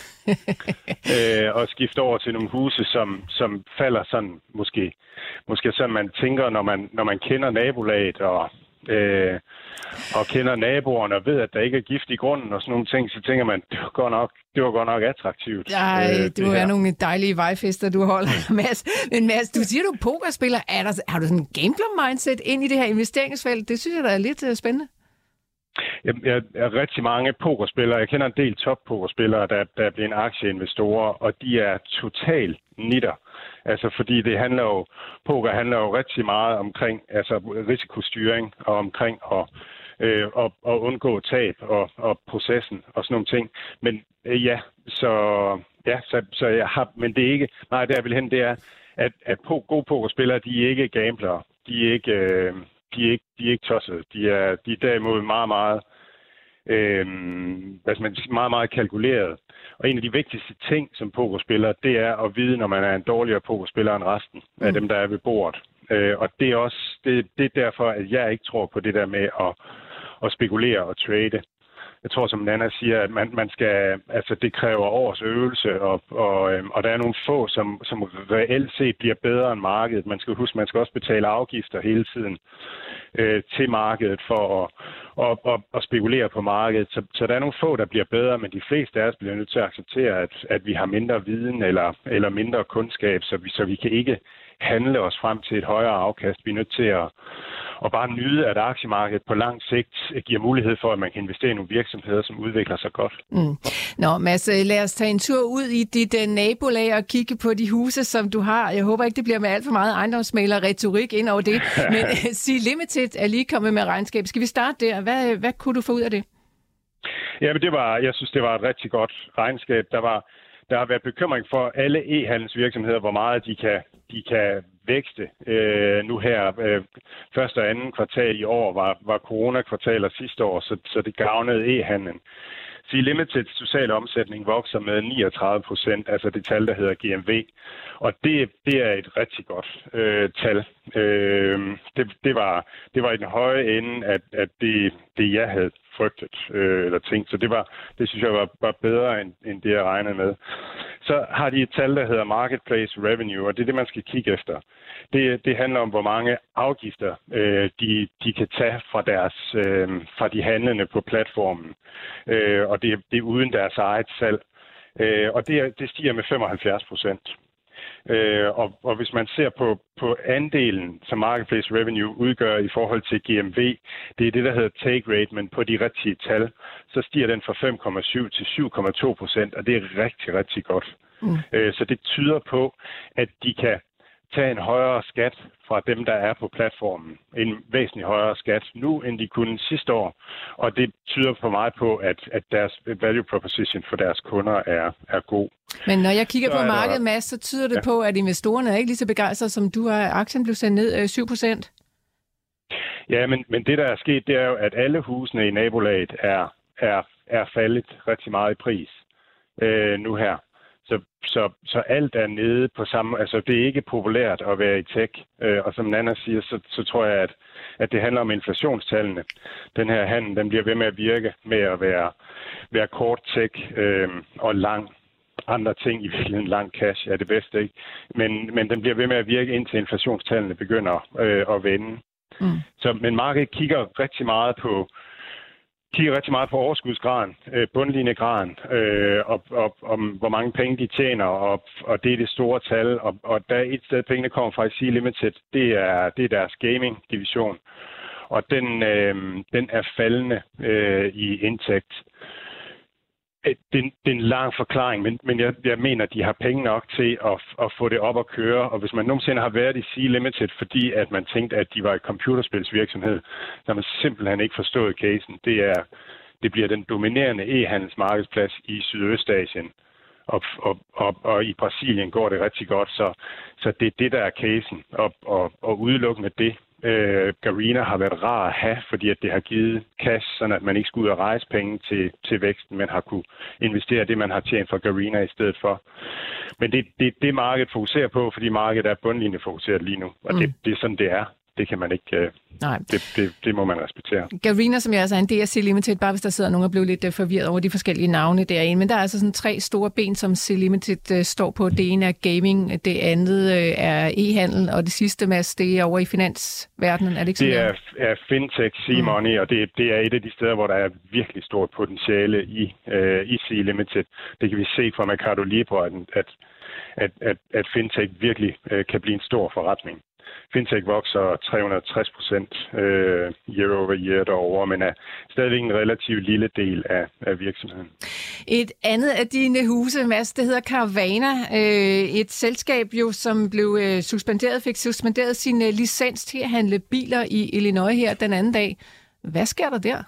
øh, og skifte over til nogle huse, som, som falder sådan, måske, måske sådan man tænker, når man, når man kender nabolaget og, øh, og kender naboerne og ved, at der ikke er gift i grunden og sådan nogle ting, så tænker man, det var godt nok, det var godt nok attraktivt. Ja, øh, det, det var nogle dejlige vejfester, du holder, Mads. Men Mads, du siger, du er pokerspiller. Er der, har du sådan en gambler-mindset ind i det her investeringsfelt? Det synes jeg, der er lidt uh, spændende. Jeg, jeg er rigtig mange pokerspillere. Jeg kender en del top-pokerspillere, der, der er blevet aktieinvestorer, og de er total nitter. Altså fordi det handler jo, poker handler jo rigtig meget omkring altså risikostyring og omkring at, øh, at, at undgå tab og, og processen og sådan nogle ting. Men øh, ja, så ja, så, så jeg har, men det er ikke, nej, det er vel hen, det er, at, at po, gode pokerspillere, de er ikke gamblere. De er ikke, øh, de er ikke, de er ikke tossede. De er, de er derimod meget, meget, øh, hvad skal man sige, meget, meget kalkuleret. Og en af de vigtigste ting som pokerspiller, det er at vide, når man er en dårligere pokerspiller end resten af mm. dem, der er ved bordet. Øh, og det er også det, det er derfor, at jeg ikke tror på det der med at, at spekulere og trade. Jeg tror, som Nana siger, at man, man skal, altså det kræver års øvelse, og, og, øhm, og der er nogle få, som, som reelt set bliver bedre end markedet. Man skal huske, man skal også betale afgifter hele tiden øh, til markedet for at, og, og, og spekulere på markedet. Så, så der er nogle få, der bliver bedre, men de fleste af os bliver nødt til at acceptere, at, at vi har mindre viden eller, eller mindre kundskab, så vi, så vi kan ikke handle os frem til et højere afkast. Vi er nødt til at, at bare nyde, at aktiemarkedet på lang sigt giver mulighed for, at man kan investere i nogle virksomheder, som udvikler sig godt. Mm. Nå, Mads, lad os tage en tur ud i dit uh, nabolag og kigge på de huse, som du har. Jeg håber ikke, det bliver med alt for meget ejendomsmægler retorik ind over det. Men uh, Sea Limited er lige kommet med regnskab. Skal vi starte der? Hvad, hvad kunne du få ud af det? Ja, men det var, jeg synes, det var et rigtig godt regnskab. Der var Der har været bekymring for alle e-handelsvirksomheder, hvor meget de kan, de kan vækste. Øh, nu her, øh, første og anden kvartal i år var, var corona-kvartaler sidste år, så, så det gavnede e-handlen. Sea Limiteds totale omsætning vokser med niogtredive procent, altså det tal, der hedder G M V. Og det, det er et rigtig godt øh, tal. Øh, det, det, var, det var i den høje ende, at, at det, det, jeg havde frygtet øh, eller tænkt. Så det, var, det synes jeg var, var bedre, end, end det, jeg regnede med. Så har de et tal, der hedder Marketplace Revenue, og det er det, man skal kigge efter. Det, det handler om, hvor mange afgifter øh, de, de kan tage fra, deres, øh, fra de handlende på platformen. Øh, og det, det er uden deres eget salg. Øh, og det, det stiger med femoghalvfjerds procent. Øh, og, og hvis man ser på, på andelen, som Marketplace Revenue udgør i forhold til G M V, det er det, der hedder take rate, men på de rigtige tal, så stiger den fra fem komma syv til syv komma to procent, og det er rigtig, rigtig godt. Mm. Øh, så det tyder på, at de kan tage en højere skat fra dem, der er på platformen. En væsentlig højere skat nu, end de kunne sidste år. Og det tyder for mig på, at, at deres value proposition for deres kunder er, er god. Men når jeg kigger så på markedet, der... Mads, så tyder det ja. på, at investorerne er ikke lige så begejstrede, som du er. Aktien blev sendt ned øh, syv procent. Ja, men, men det, der er sket, det er jo, at alle husene i nabolaget er, er, er faldet rigtig meget i pris øh, nu her. Så, så, så alt er nede på samme... Altså, det er ikke populært at være i tech. Øh, og som Nana siger, så, så tror jeg, at, at det handler om inflationstallene. Den her handel, den bliver ved med at virke med at være, være kort tech øh, og lang andre ting, i virkeligheden lang cash er det bedste, ikke? Men, men den bliver ved med at virke, indtil inflationstallene begynder øh, at vende. Mm. Så, men markedet kigger rigtig meget på kigger rigtig meget på overskudsgraden, øh, bundlinjegraden, øh, og, og om hvor mange penge de tjener, og, og det er det store tal. Og, og der er et sted, pengene kommer fra i Sea Limited, det er, det er deres gaming-division. Og den, øh, den er faldende øh, i indtægt. Det, det er en lang forklaring, men, men jeg, jeg mener, at de har penge nok til at, at få det op at køre. Og hvis man nogensinde har været i Sea Limited, fordi at man tænkte, at de var et computerspilsvirksomhed, så har man simpelthen ikke forstået casen. Det, er, det bliver den dominerende e-handelsmarkedsplads i Sydøstasien. Og, og, og, og i Brasilien går det rigtig godt, så, så det er det, der er casen. Og, og, og udelukkende det. Øh, Garena har været rar at have, fordi at det har givet cash, sådan at man ikke skulle ud og rejse penge til, til væksten, men har kunne investere det, man har tjent fra Garena i stedet for. Men det er det, det, markedet fokuserer på, fordi markedet er bundlinjefokuseret lige nu, og mm. det, det er sådan, det er. Det kan man ikke... Øh, Nej. Det, det, det må man respektere. Garena, som jeg altså er en del af Sea Limited, bare hvis der sidder nogen og bliver lidt uh, forvirret over de forskellige navne derinde, men der er altså sådan tre store ben, som Sea Limited uh, står på. Det ene er gaming, det andet uh, er e-handel, og det sidste, Mads, det er over i finansverdenen. Er det ikke sådan? Det er, er fintech, C-money, mm. og det, det er et af de steder, hvor der er virkelig stort potentiale i, uh, i Sea Limited. Det kan vi se fra Mercado Libre, at, at, at, at fintech virkelig uh, kan blive en stor forretning. Fintech vokser tre hundrede og tres procent øh, year over year derovre, men er stadigvæk en relativt lille del af, af virksomheden. Et andet af dine huse, Mads, det hedder Carvana. Øh, et selskab, jo, som blev øh, suspenderet, fik suspenderet sin øh, licens til at handle biler i Illinois her den anden dag. Hvad sker der der?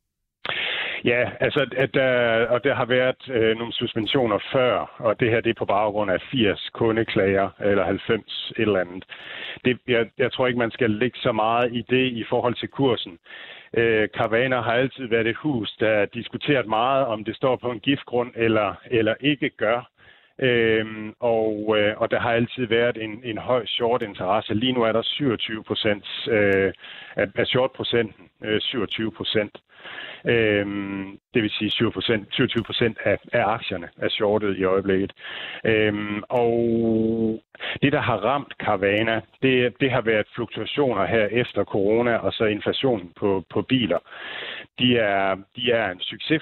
Ja, altså, at der, og der har været øh, nogle suspensioner før, og det her det er på baggrund af firs kundeklager, eller halvfems et eller andet. Det, jeg, jeg tror ikke, man skal lægge så meget i det i forhold til kursen. Øh, Carvana har altid været et hus, der har diskuteret meget, om det står på en giftgrund eller, eller ikke gør. Øhm, og, øh, og der har altid været en, en høj short-interesse. Lige nu er der syvogtyve procent øh, af short-procenten, øh, syvogtyve procent. Øhm, det vil sige syvogtyve procent af, af aktierne er shortet i øjeblikket. Øhm, og det, der har ramt Carvana, det, det har været fluktuationer her efter corona, og så inflationen på, på biler. De er, de er en succesfuld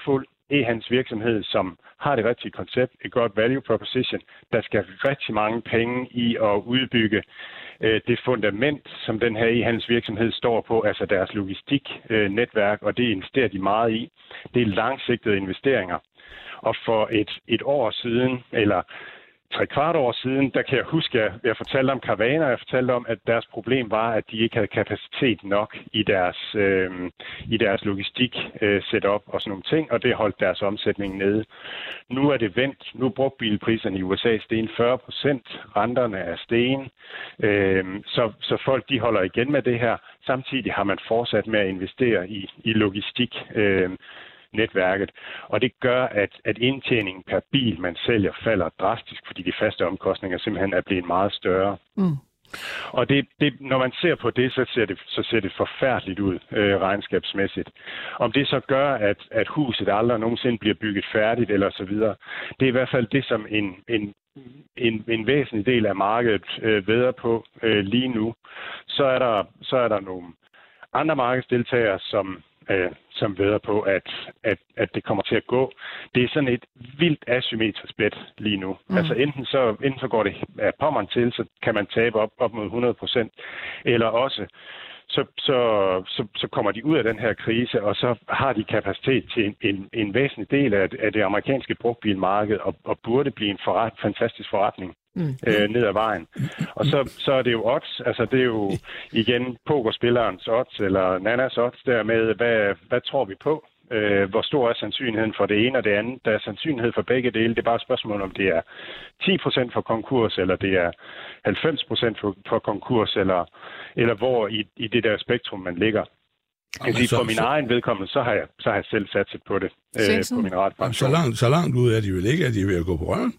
e-handelsvirksomhed, som har det rigtige koncept, et godt value proposition. Der skal rigtig mange penge i at udbygge øh, det fundament, som den her e-handelsvirksomhed står på, altså deres logistiknetværk, øh, og det investerer de meget i. Det er langsigtede investeringer. Og for et, et år siden, eller tre kvart år siden, der kan jeg huske, at jeg fortalte om Carvana, og jeg fortalte om, at deres problem var, at de ikke havde kapacitet nok i deres, øh, i deres logistik øh, setup og sådan nogle ting, og det holdt deres omsætning nede. Nu er det vendt. Nu er brugtbilpriserne i U S A stegen fyrre procent, renterne er stegen, øh, så, så folk de holder igen med det her. Samtidig har man fortsat med at investere i, i logistik. Øh, netværket, og det gør, at, at indtjeningen per bil, man sælger, falder drastisk, fordi de faste omkostninger simpelthen er blevet meget større. Mm. Og det, det, når man ser på det, så ser det, så ser det forfærdeligt ud øh, regnskabsmæssigt. Om det så gør, at, at huset aldrig nogensinde bliver bygget færdigt, eller så videre, det er i hvert fald det, som en, en, en, en væsentlig del af markedet øh, vædder på øh, lige nu. Så er der, så er der nogle andre markedsdeltagere, som Øh, som vædder på, at, at, at det kommer til at gå. Det er sådan et vildt asymmetrisk bet lige nu. Mm. Altså enten så, enten så går det af pommeren til, så kan man tabe op, op mod hundrede procent, eller også så, så, så, så kommer de ud af den her krise, og så har de kapacitet til en, en, en væsentlig del af, af det amerikanske brugtbilmarked, og, og burde blive en forret, fantastisk forretning. Mm. Øh, ned ad vejen. Og så, så er det jo odds, altså det er jo igen pokerspillerens odds, eller Nannas odds der med, hvad, hvad tror vi på? Øh, hvor stor er sandsynligheden for det ene og det andet? Der er sandsynlighed for begge dele. Det er bare et spørgsmål, om det er ti procent for konkurs, eller det er halvfems procent for, for konkurs, eller, eller hvor i, i det der spektrum, man ligger. Jeg sige, så, for min så, egen vedkommende, så har jeg, så har jeg selv satset på det. Øh, på min ret så, langt, så langt ud er de vel ikke, at de er ved at gå på røven?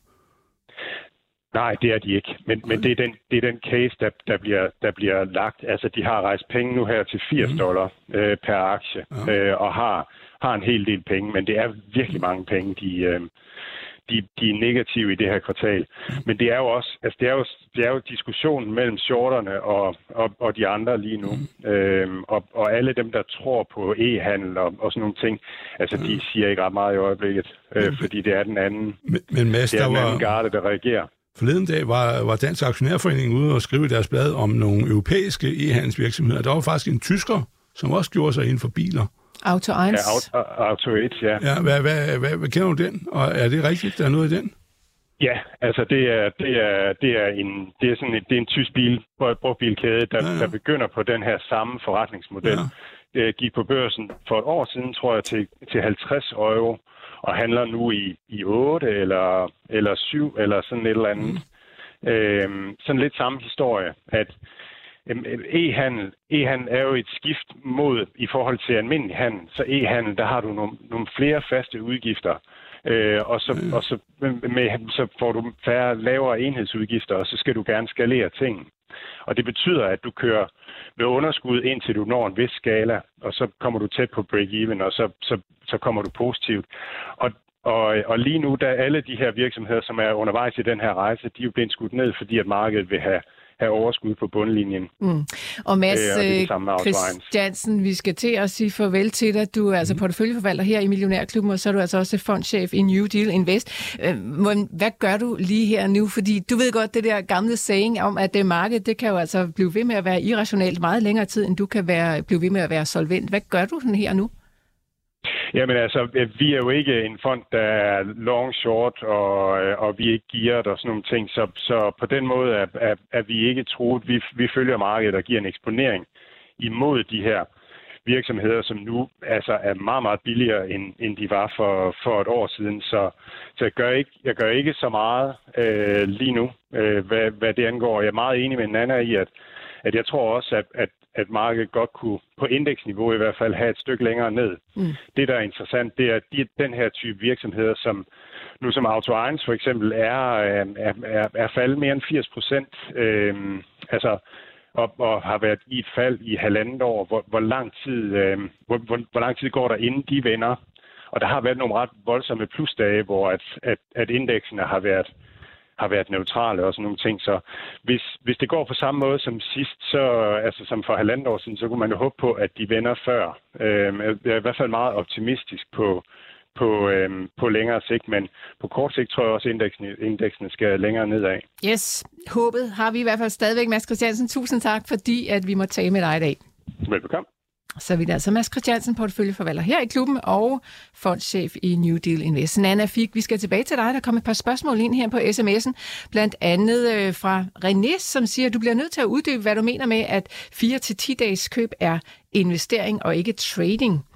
Nej, det er de ikke. Men, men det, er den, det er den case, der, der, bliver, der bliver lagt. Altså, de har rejst penge nu her til firs dollar øh, per aktie, øh, og har, har en hel del penge, men det er virkelig mange penge, de, øh, de, de er negative i det her kvartal. Men det er jo også, altså, det er jo, det er jo diskussionen mellem shorterne og, og, og de andre lige nu. Øhm, og, og alle dem, der tror på e-handel og, og sådan nogle ting, altså, de siger ikke ret meget i øjeblikket, øh, fordi det er den anden, men, men Mads, det er den der anden var... garde, der reagerer. Forleden dag var, var Dansk Aktionærforening ude og skrive i deres blad om nogle europæiske e-handelsvirksomheder. Der var faktisk en tysker, som også gjorde sig inden for biler. Auto et. Ja, Auto, Auto et, ja. ja hvad, hvad, hvad, hvad kender du den? Og er det rigtigt, der er noget i den? Ja, altså det er, det er, det er, en, det er sådan et, det er en tysk bil, brugtbilkæde, der, ja, ja. der begynder på den her samme forretningsmodel. Ja. Det gik på børsen for et år siden, tror jeg, til, til halvtreds euro. Og handler nu i, i otte eller, eller syv eller sådan et eller andet. Mm. Øhm, sådan lidt samme historie, at øhm, e-handel, e-handel er jo et skift mod i forhold til almindelig handel. Så e-handel, der har du nogle, nogle flere faste udgifter, øh, og, så, mm. og så, med, så får du færre lavere enhedsudgifter, og så skal du gerne skalere ting. Og det betyder, at du kører med underskud indtil du når en vis skala, og så kommer du tæt på break-even, og så, så, så kommer du positivt. Og, og, og lige nu, der alle de her virksomheder, som er undervejs i den her rejse, de er jo blevet skudt ned, fordi at markedet vil have, have overskud på bundlinjen. Mm. Og Mads øh, Christiansen, vi skal til at sige farvel til dig. Du er altså porteføljeforvalter her i Millionærklubben, og så er du altså også fondchef i New Deal Invest. Øh, hvad gør du lige her nu? Fordi du ved godt, det der gamle saying om, at det marked, det kan jo altså blive ved med at være irrationelt meget længere tid, end du kan være, blive ved med at være solvent. Hvad gør du sådan her nu? Jamen altså, vi er jo ikke en fond, der er long short, og, og vi er ikke gearet og sådan nogle ting, så, så på den måde er, er, er vi ikke truet. Vi, vi følger markedet og giver en eksponering imod de her virksomheder, som nu altså er meget, meget billigere, end, end de var for, for et år siden. Så, så jeg, gør ikke, jeg gør ikke så meget øh, lige nu, øh, hvad, hvad det angår. Jeg er meget enig med Nanna i, at, at jeg tror også, at, at at markedet godt kunne på indeksniveau i hvert fald have et stykke længere ned. Mm. Det, der er interessant, det er, at de, den her type virksomheder, som nu som Auto et for eksempel, er, er, er, er faldet mere end firs procent, øh, altså, og, og har været i et fald i halvandet år. Hvor, hvor, lang tid, øh, hvor, hvor, hvor lang tid går der, inden de vender? Og der har været nogle ret voldsomme plusdage, hvor at, at, at indeksene har været har været neutrale og sådan nogle ting. Så hvis, hvis det går på samme måde som sidst, så, altså som for halvandet år siden, så kunne man jo håbe på, at de vender før. Øh, jeg er i hvert fald meget optimistisk på, på, øhm, på længere sigt, men på kort sigt tror jeg også, at indeksene, indeksene skal længere nedad. Yes, håbet har vi i hvert fald stadigvæk. Mads Christiansen, tusind tak, fordi at vi må tale med dig i dag. Velbekomme. Så vi er altså Mads Christiansen, porteføljeforvalter her i klubben, og fondschef i New Deal Invest. Nana Fik, vi skal tilbage til dig. Der kom et par spørgsmål ind her på sms'en, blandt andet øh, fra René, som siger, at du bliver nødt til at uddybe, hvad du mener med, at fire til ti dages køb er investering og ikke trading.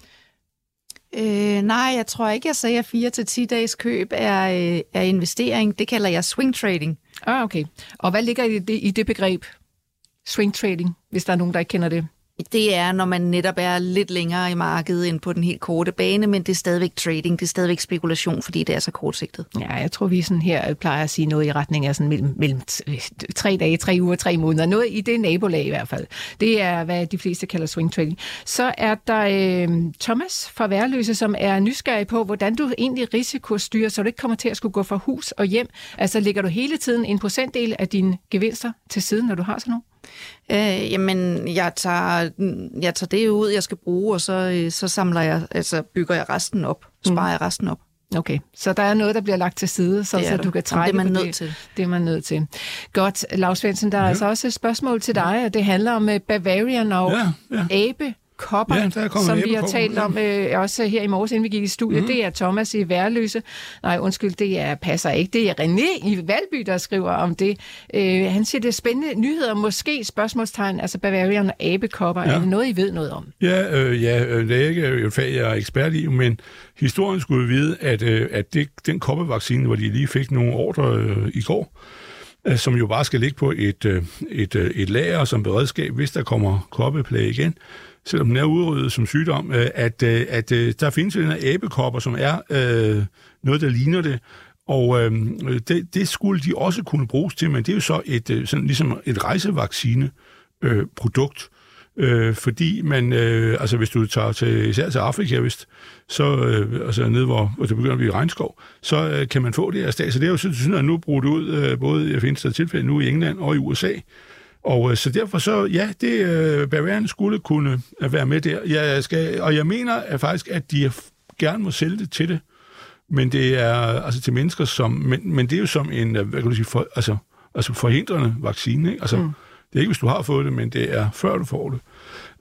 Øh, nej, jeg tror ikke, jeg sagde, at fire til ti dages køb er, øh, er investering. Det kalder jeg swing trading. Ah, okay. Og hvad ligger i det, i det begreb? Swing trading, hvis der er nogen, der ikke kender det. Det er, når man netop er lidt længere i markedet end på den helt korte bane, men det er stadigvæk trading, det er stadigvæk spekulation, fordi det er så kortsigtet. Ja, jeg tror, vi sådan her plejer at sige noget i retning af sådan mellem, mellem tre dage, tre uger, tre måneder. Noget i det nabolag i hvert fald. Det er, hvad de fleste kalder swing trading. Så er der øh, Thomas fra Værløse, som er nysgerrig på, hvordan du egentlig risikostyrer, så du ikke kommer til at skulle gå fra hus og hjem. Altså, lægger du hele tiden en procentdel af dine gevinster til siden, når du har sådan noget? Øh, jamen, jeg tager, jeg tager det ud, jeg skal bruge, og så, så samler jeg, altså bygger jeg resten op, sparer mm. jeg resten op. Okay, så der er noget, der bliver lagt til side, så, så du kan trække det, er man på nødt det. til. Det er man nødt til. Godt, Lars Svendsen, der er ja. altså også et spørgsmål til dig, og det handler om Bavarian og ja, ja. Abe. Kopper, ja, som vi har talt om øh, også her i morges, inden vi gik i studiet. Mm. Det er Thomas i Værløse. Nej, undskyld, det er, passer ikke. Det er René i Valby, der skriver om det. Øh, han siger, det er spændende nyheder, måske spørgsmålstegn, altså Bavarian og abekopper. Ja. Er det noget, I ved noget om? Ja, øh, ja øh, det er ikke et fag, jeg er ekspert i, men historien skulle vide, at, øh, at det, den koppervaccine, hvor de lige fik nogle ordre øh, i går, øh, som jo bare skal ligge på et, øh, et, øh, et lager som beredskab, hvis der kommer koppeplage igen, selvom den er udryddet som sygdom, at, at, at der findes jo den her abekopper, som er øh, noget, der ligner det, og øh, det, det skulle de også kunne bruges til, men det er jo så et, sådan, ligesom et rejsevaccine-produkt, øh, fordi man, øh, altså hvis du tager til, især til Afrika, vist, så øh, altså nede, hvor, hvor det begynder at blive regnskov, så øh, kan man få det af stat. Så det er jo sådan, at nu brugt ud, øh, både jeg findes der tilfælde nu i England og i U S A, og øh, så derfor så, ja, det øh, Bavarian skulle kunne øh, være med der. Jeg skal, og jeg mener at faktisk, at de gerne må sælge det til det, men det er altså til mennesker, som, men, men det er jo som en, hvad kan du sige, for, altså, altså forhindrende vaccine, ikke? Altså, mm. det er ikke, hvis du har fået det, men det er før du får det.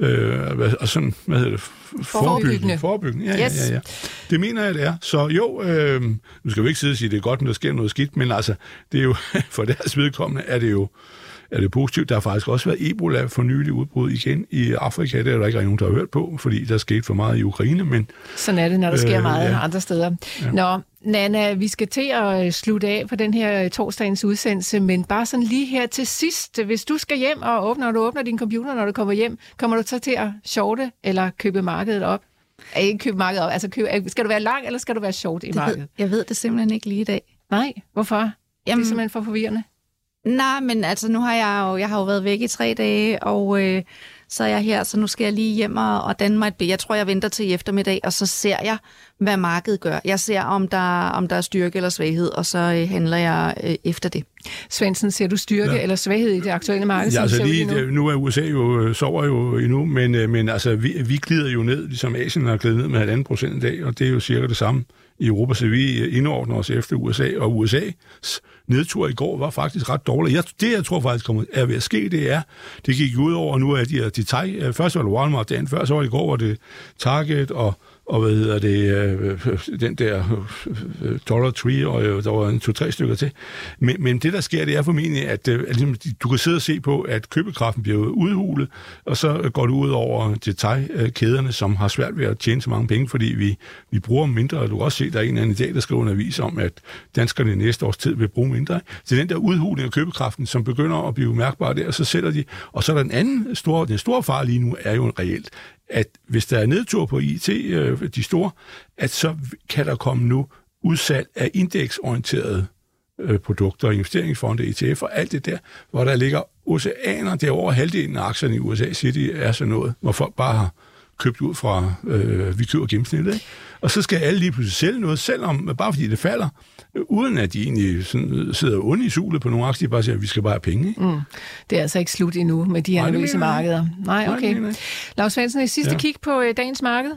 Øh, og sådan, hvad hedder det? Forebyggende. Forebyggende, ja, yes. ja, ja, ja. Det mener jeg, det er. Så jo, øh, nu skal vi ikke sidde og sige, at det er godt, når der sker noget skidt, men altså, det er jo, for deres vedkommende er det jo er det positivt. Der har faktisk også været Ebola for nylig udbrud igen i Afrika. Det er der ikke nogen, der har hørt på, fordi der skete for meget i Ukraine. Men, sådan er det, når der sker øh, meget ja. andre steder. Ja. Nå, Nana, vi skal til at slutte af på den her torsdagens udsendelse, men bare sådan lige her til sidst. Hvis du skal hjem og åbner, når du åbner din computer, når du kommer hjem, kommer du så til at shorte eller købe markedet op? Ikke købe markedet op, altså købe, skal du være lang, eller skal du være short i markedet? Ved, jeg ved det simpelthen ikke lige i dag. Nej, hvorfor? Jamen, det er simpelthen for forvirrende. Nej, men altså nu har jeg jo, jeg har jo været væk i tre dage, og øh, så er jeg her, så nu skal jeg lige hjem og, og danne mig et billede. Jeg tror, jeg venter til i eftermiddag, og så ser jeg, hvad markedet gør. Jeg ser, om der, om der er styrke eller svaghed, og så øh, handler jeg øh, efter det. Svendsen, ser du styrke ja. eller svaghed i det aktuelle marked? Ja, altså lige, nu? nu er U S A jo, sover jo endnu, men, men altså, vi, vi glider jo ned, ligesom Asien har glidet ned med halvanden procent i dag, og det er jo cirka det samme i Europa, så vi indordner os efter U S A, og U S A's nedtur i går var faktisk ret dårlig. Jeg, det, jeg tror faktisk kommer, er ved at ske, det er, det gik ud over, nu er de, de tag, først var det Walmart, dagen før, så var det i går, var det Target, og, og hvad hedder det, øh, den der øh, Dollar Tree, og øh, der var en to-tre stykker til. Men, men det, der sker, det er formentlig, at, øh, at du kan sidde og se på, at købekraften bliver udhulet, og så går det ud over detaljkæderne, som har svært ved at tjene så mange penge, fordi vi, vi bruger mindre, og du kan også se, at der er en eller anden i dag, der skriver en avis om, at danskerne i næste års tid vil bruge mindre. Så den der udhuling af købekraften, som begynder at blive mærkbar der, så sætter de, og så er der en anden stor, den store far lige nu, er jo reelt, at hvis der er nedtur på I T, øh, de store, at så kan der komme nu udsalg af indeksorienterede øh, produkter, investeringsfonde, E T F og alt det der, hvor der ligger oceaner, det er over halvdelen af aktierne i U S A, siger de, er sådan noget, hvor folk bare har købt ud fra, øh, vi køber gennemsnittet, ikke? Og så skal alle lige pludselig sælge noget, selvom, bare fordi det falder, øh, uden at de egentlig sådan, sidder onde i sulet på nogle aktier, bare siger, at vi skal bare have penge. Ikke? Mm. Det er altså ikke slut endnu med de her nervøse markeder. Nej, okay. Lars Svendsen, et sidste ja. kig på øh, dagens marked.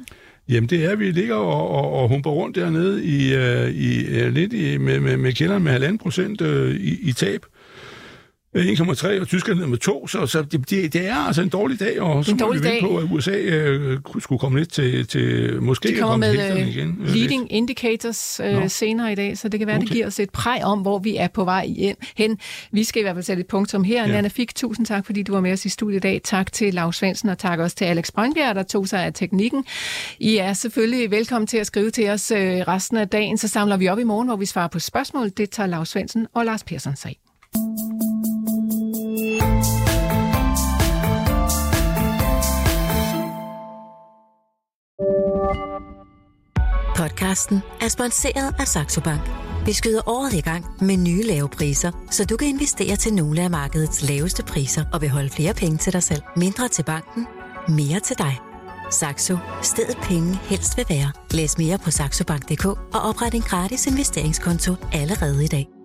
Jamen det er, vi ligger og, og, og humper rundt dernede i, uh, i uh, lidt i, med, med, med kælderen med halvanden procent uh, i, i tab. en komma tre, og Tyskland ned med to, så, så det, det, det er altså en dårlig dag, og så må vi vente på, at U S A øh, skulle komme lidt til, til måske de kommer at komme med til igen. leading lidt. Indicators øh, senere i dag, så det kan være, okay. Det giver os et præg om, hvor vi er på vej hen. Vi skal i hvert fald sætte et punktum her. Ja. Nanna Fik, tusind tak, fordi du var med os i studiet i dag. Tak til Lau Svendsen, og tak også til Alex Brøndbjerg, der tog sig af teknikken. I er selvfølgelig velkommen til at skrive til os øh, resten af dagen, så samler vi op i morgen, hvor vi svarer på spørgsmål. Det tager Lau Svendsen og Lars Persson sig. Podcasten er sponsoreret af Saxo Bank. Vi skyder året i gang med nye lave priser, så du kan investere til nogle af markedets laveste priser og beholde flere penge til dig selv. Mindre til banken, mere til dig. Saxo. Stedet penge helst vil være. Læs mere på saxobank punktum d k og opret en gratis investeringskonto allerede i dag.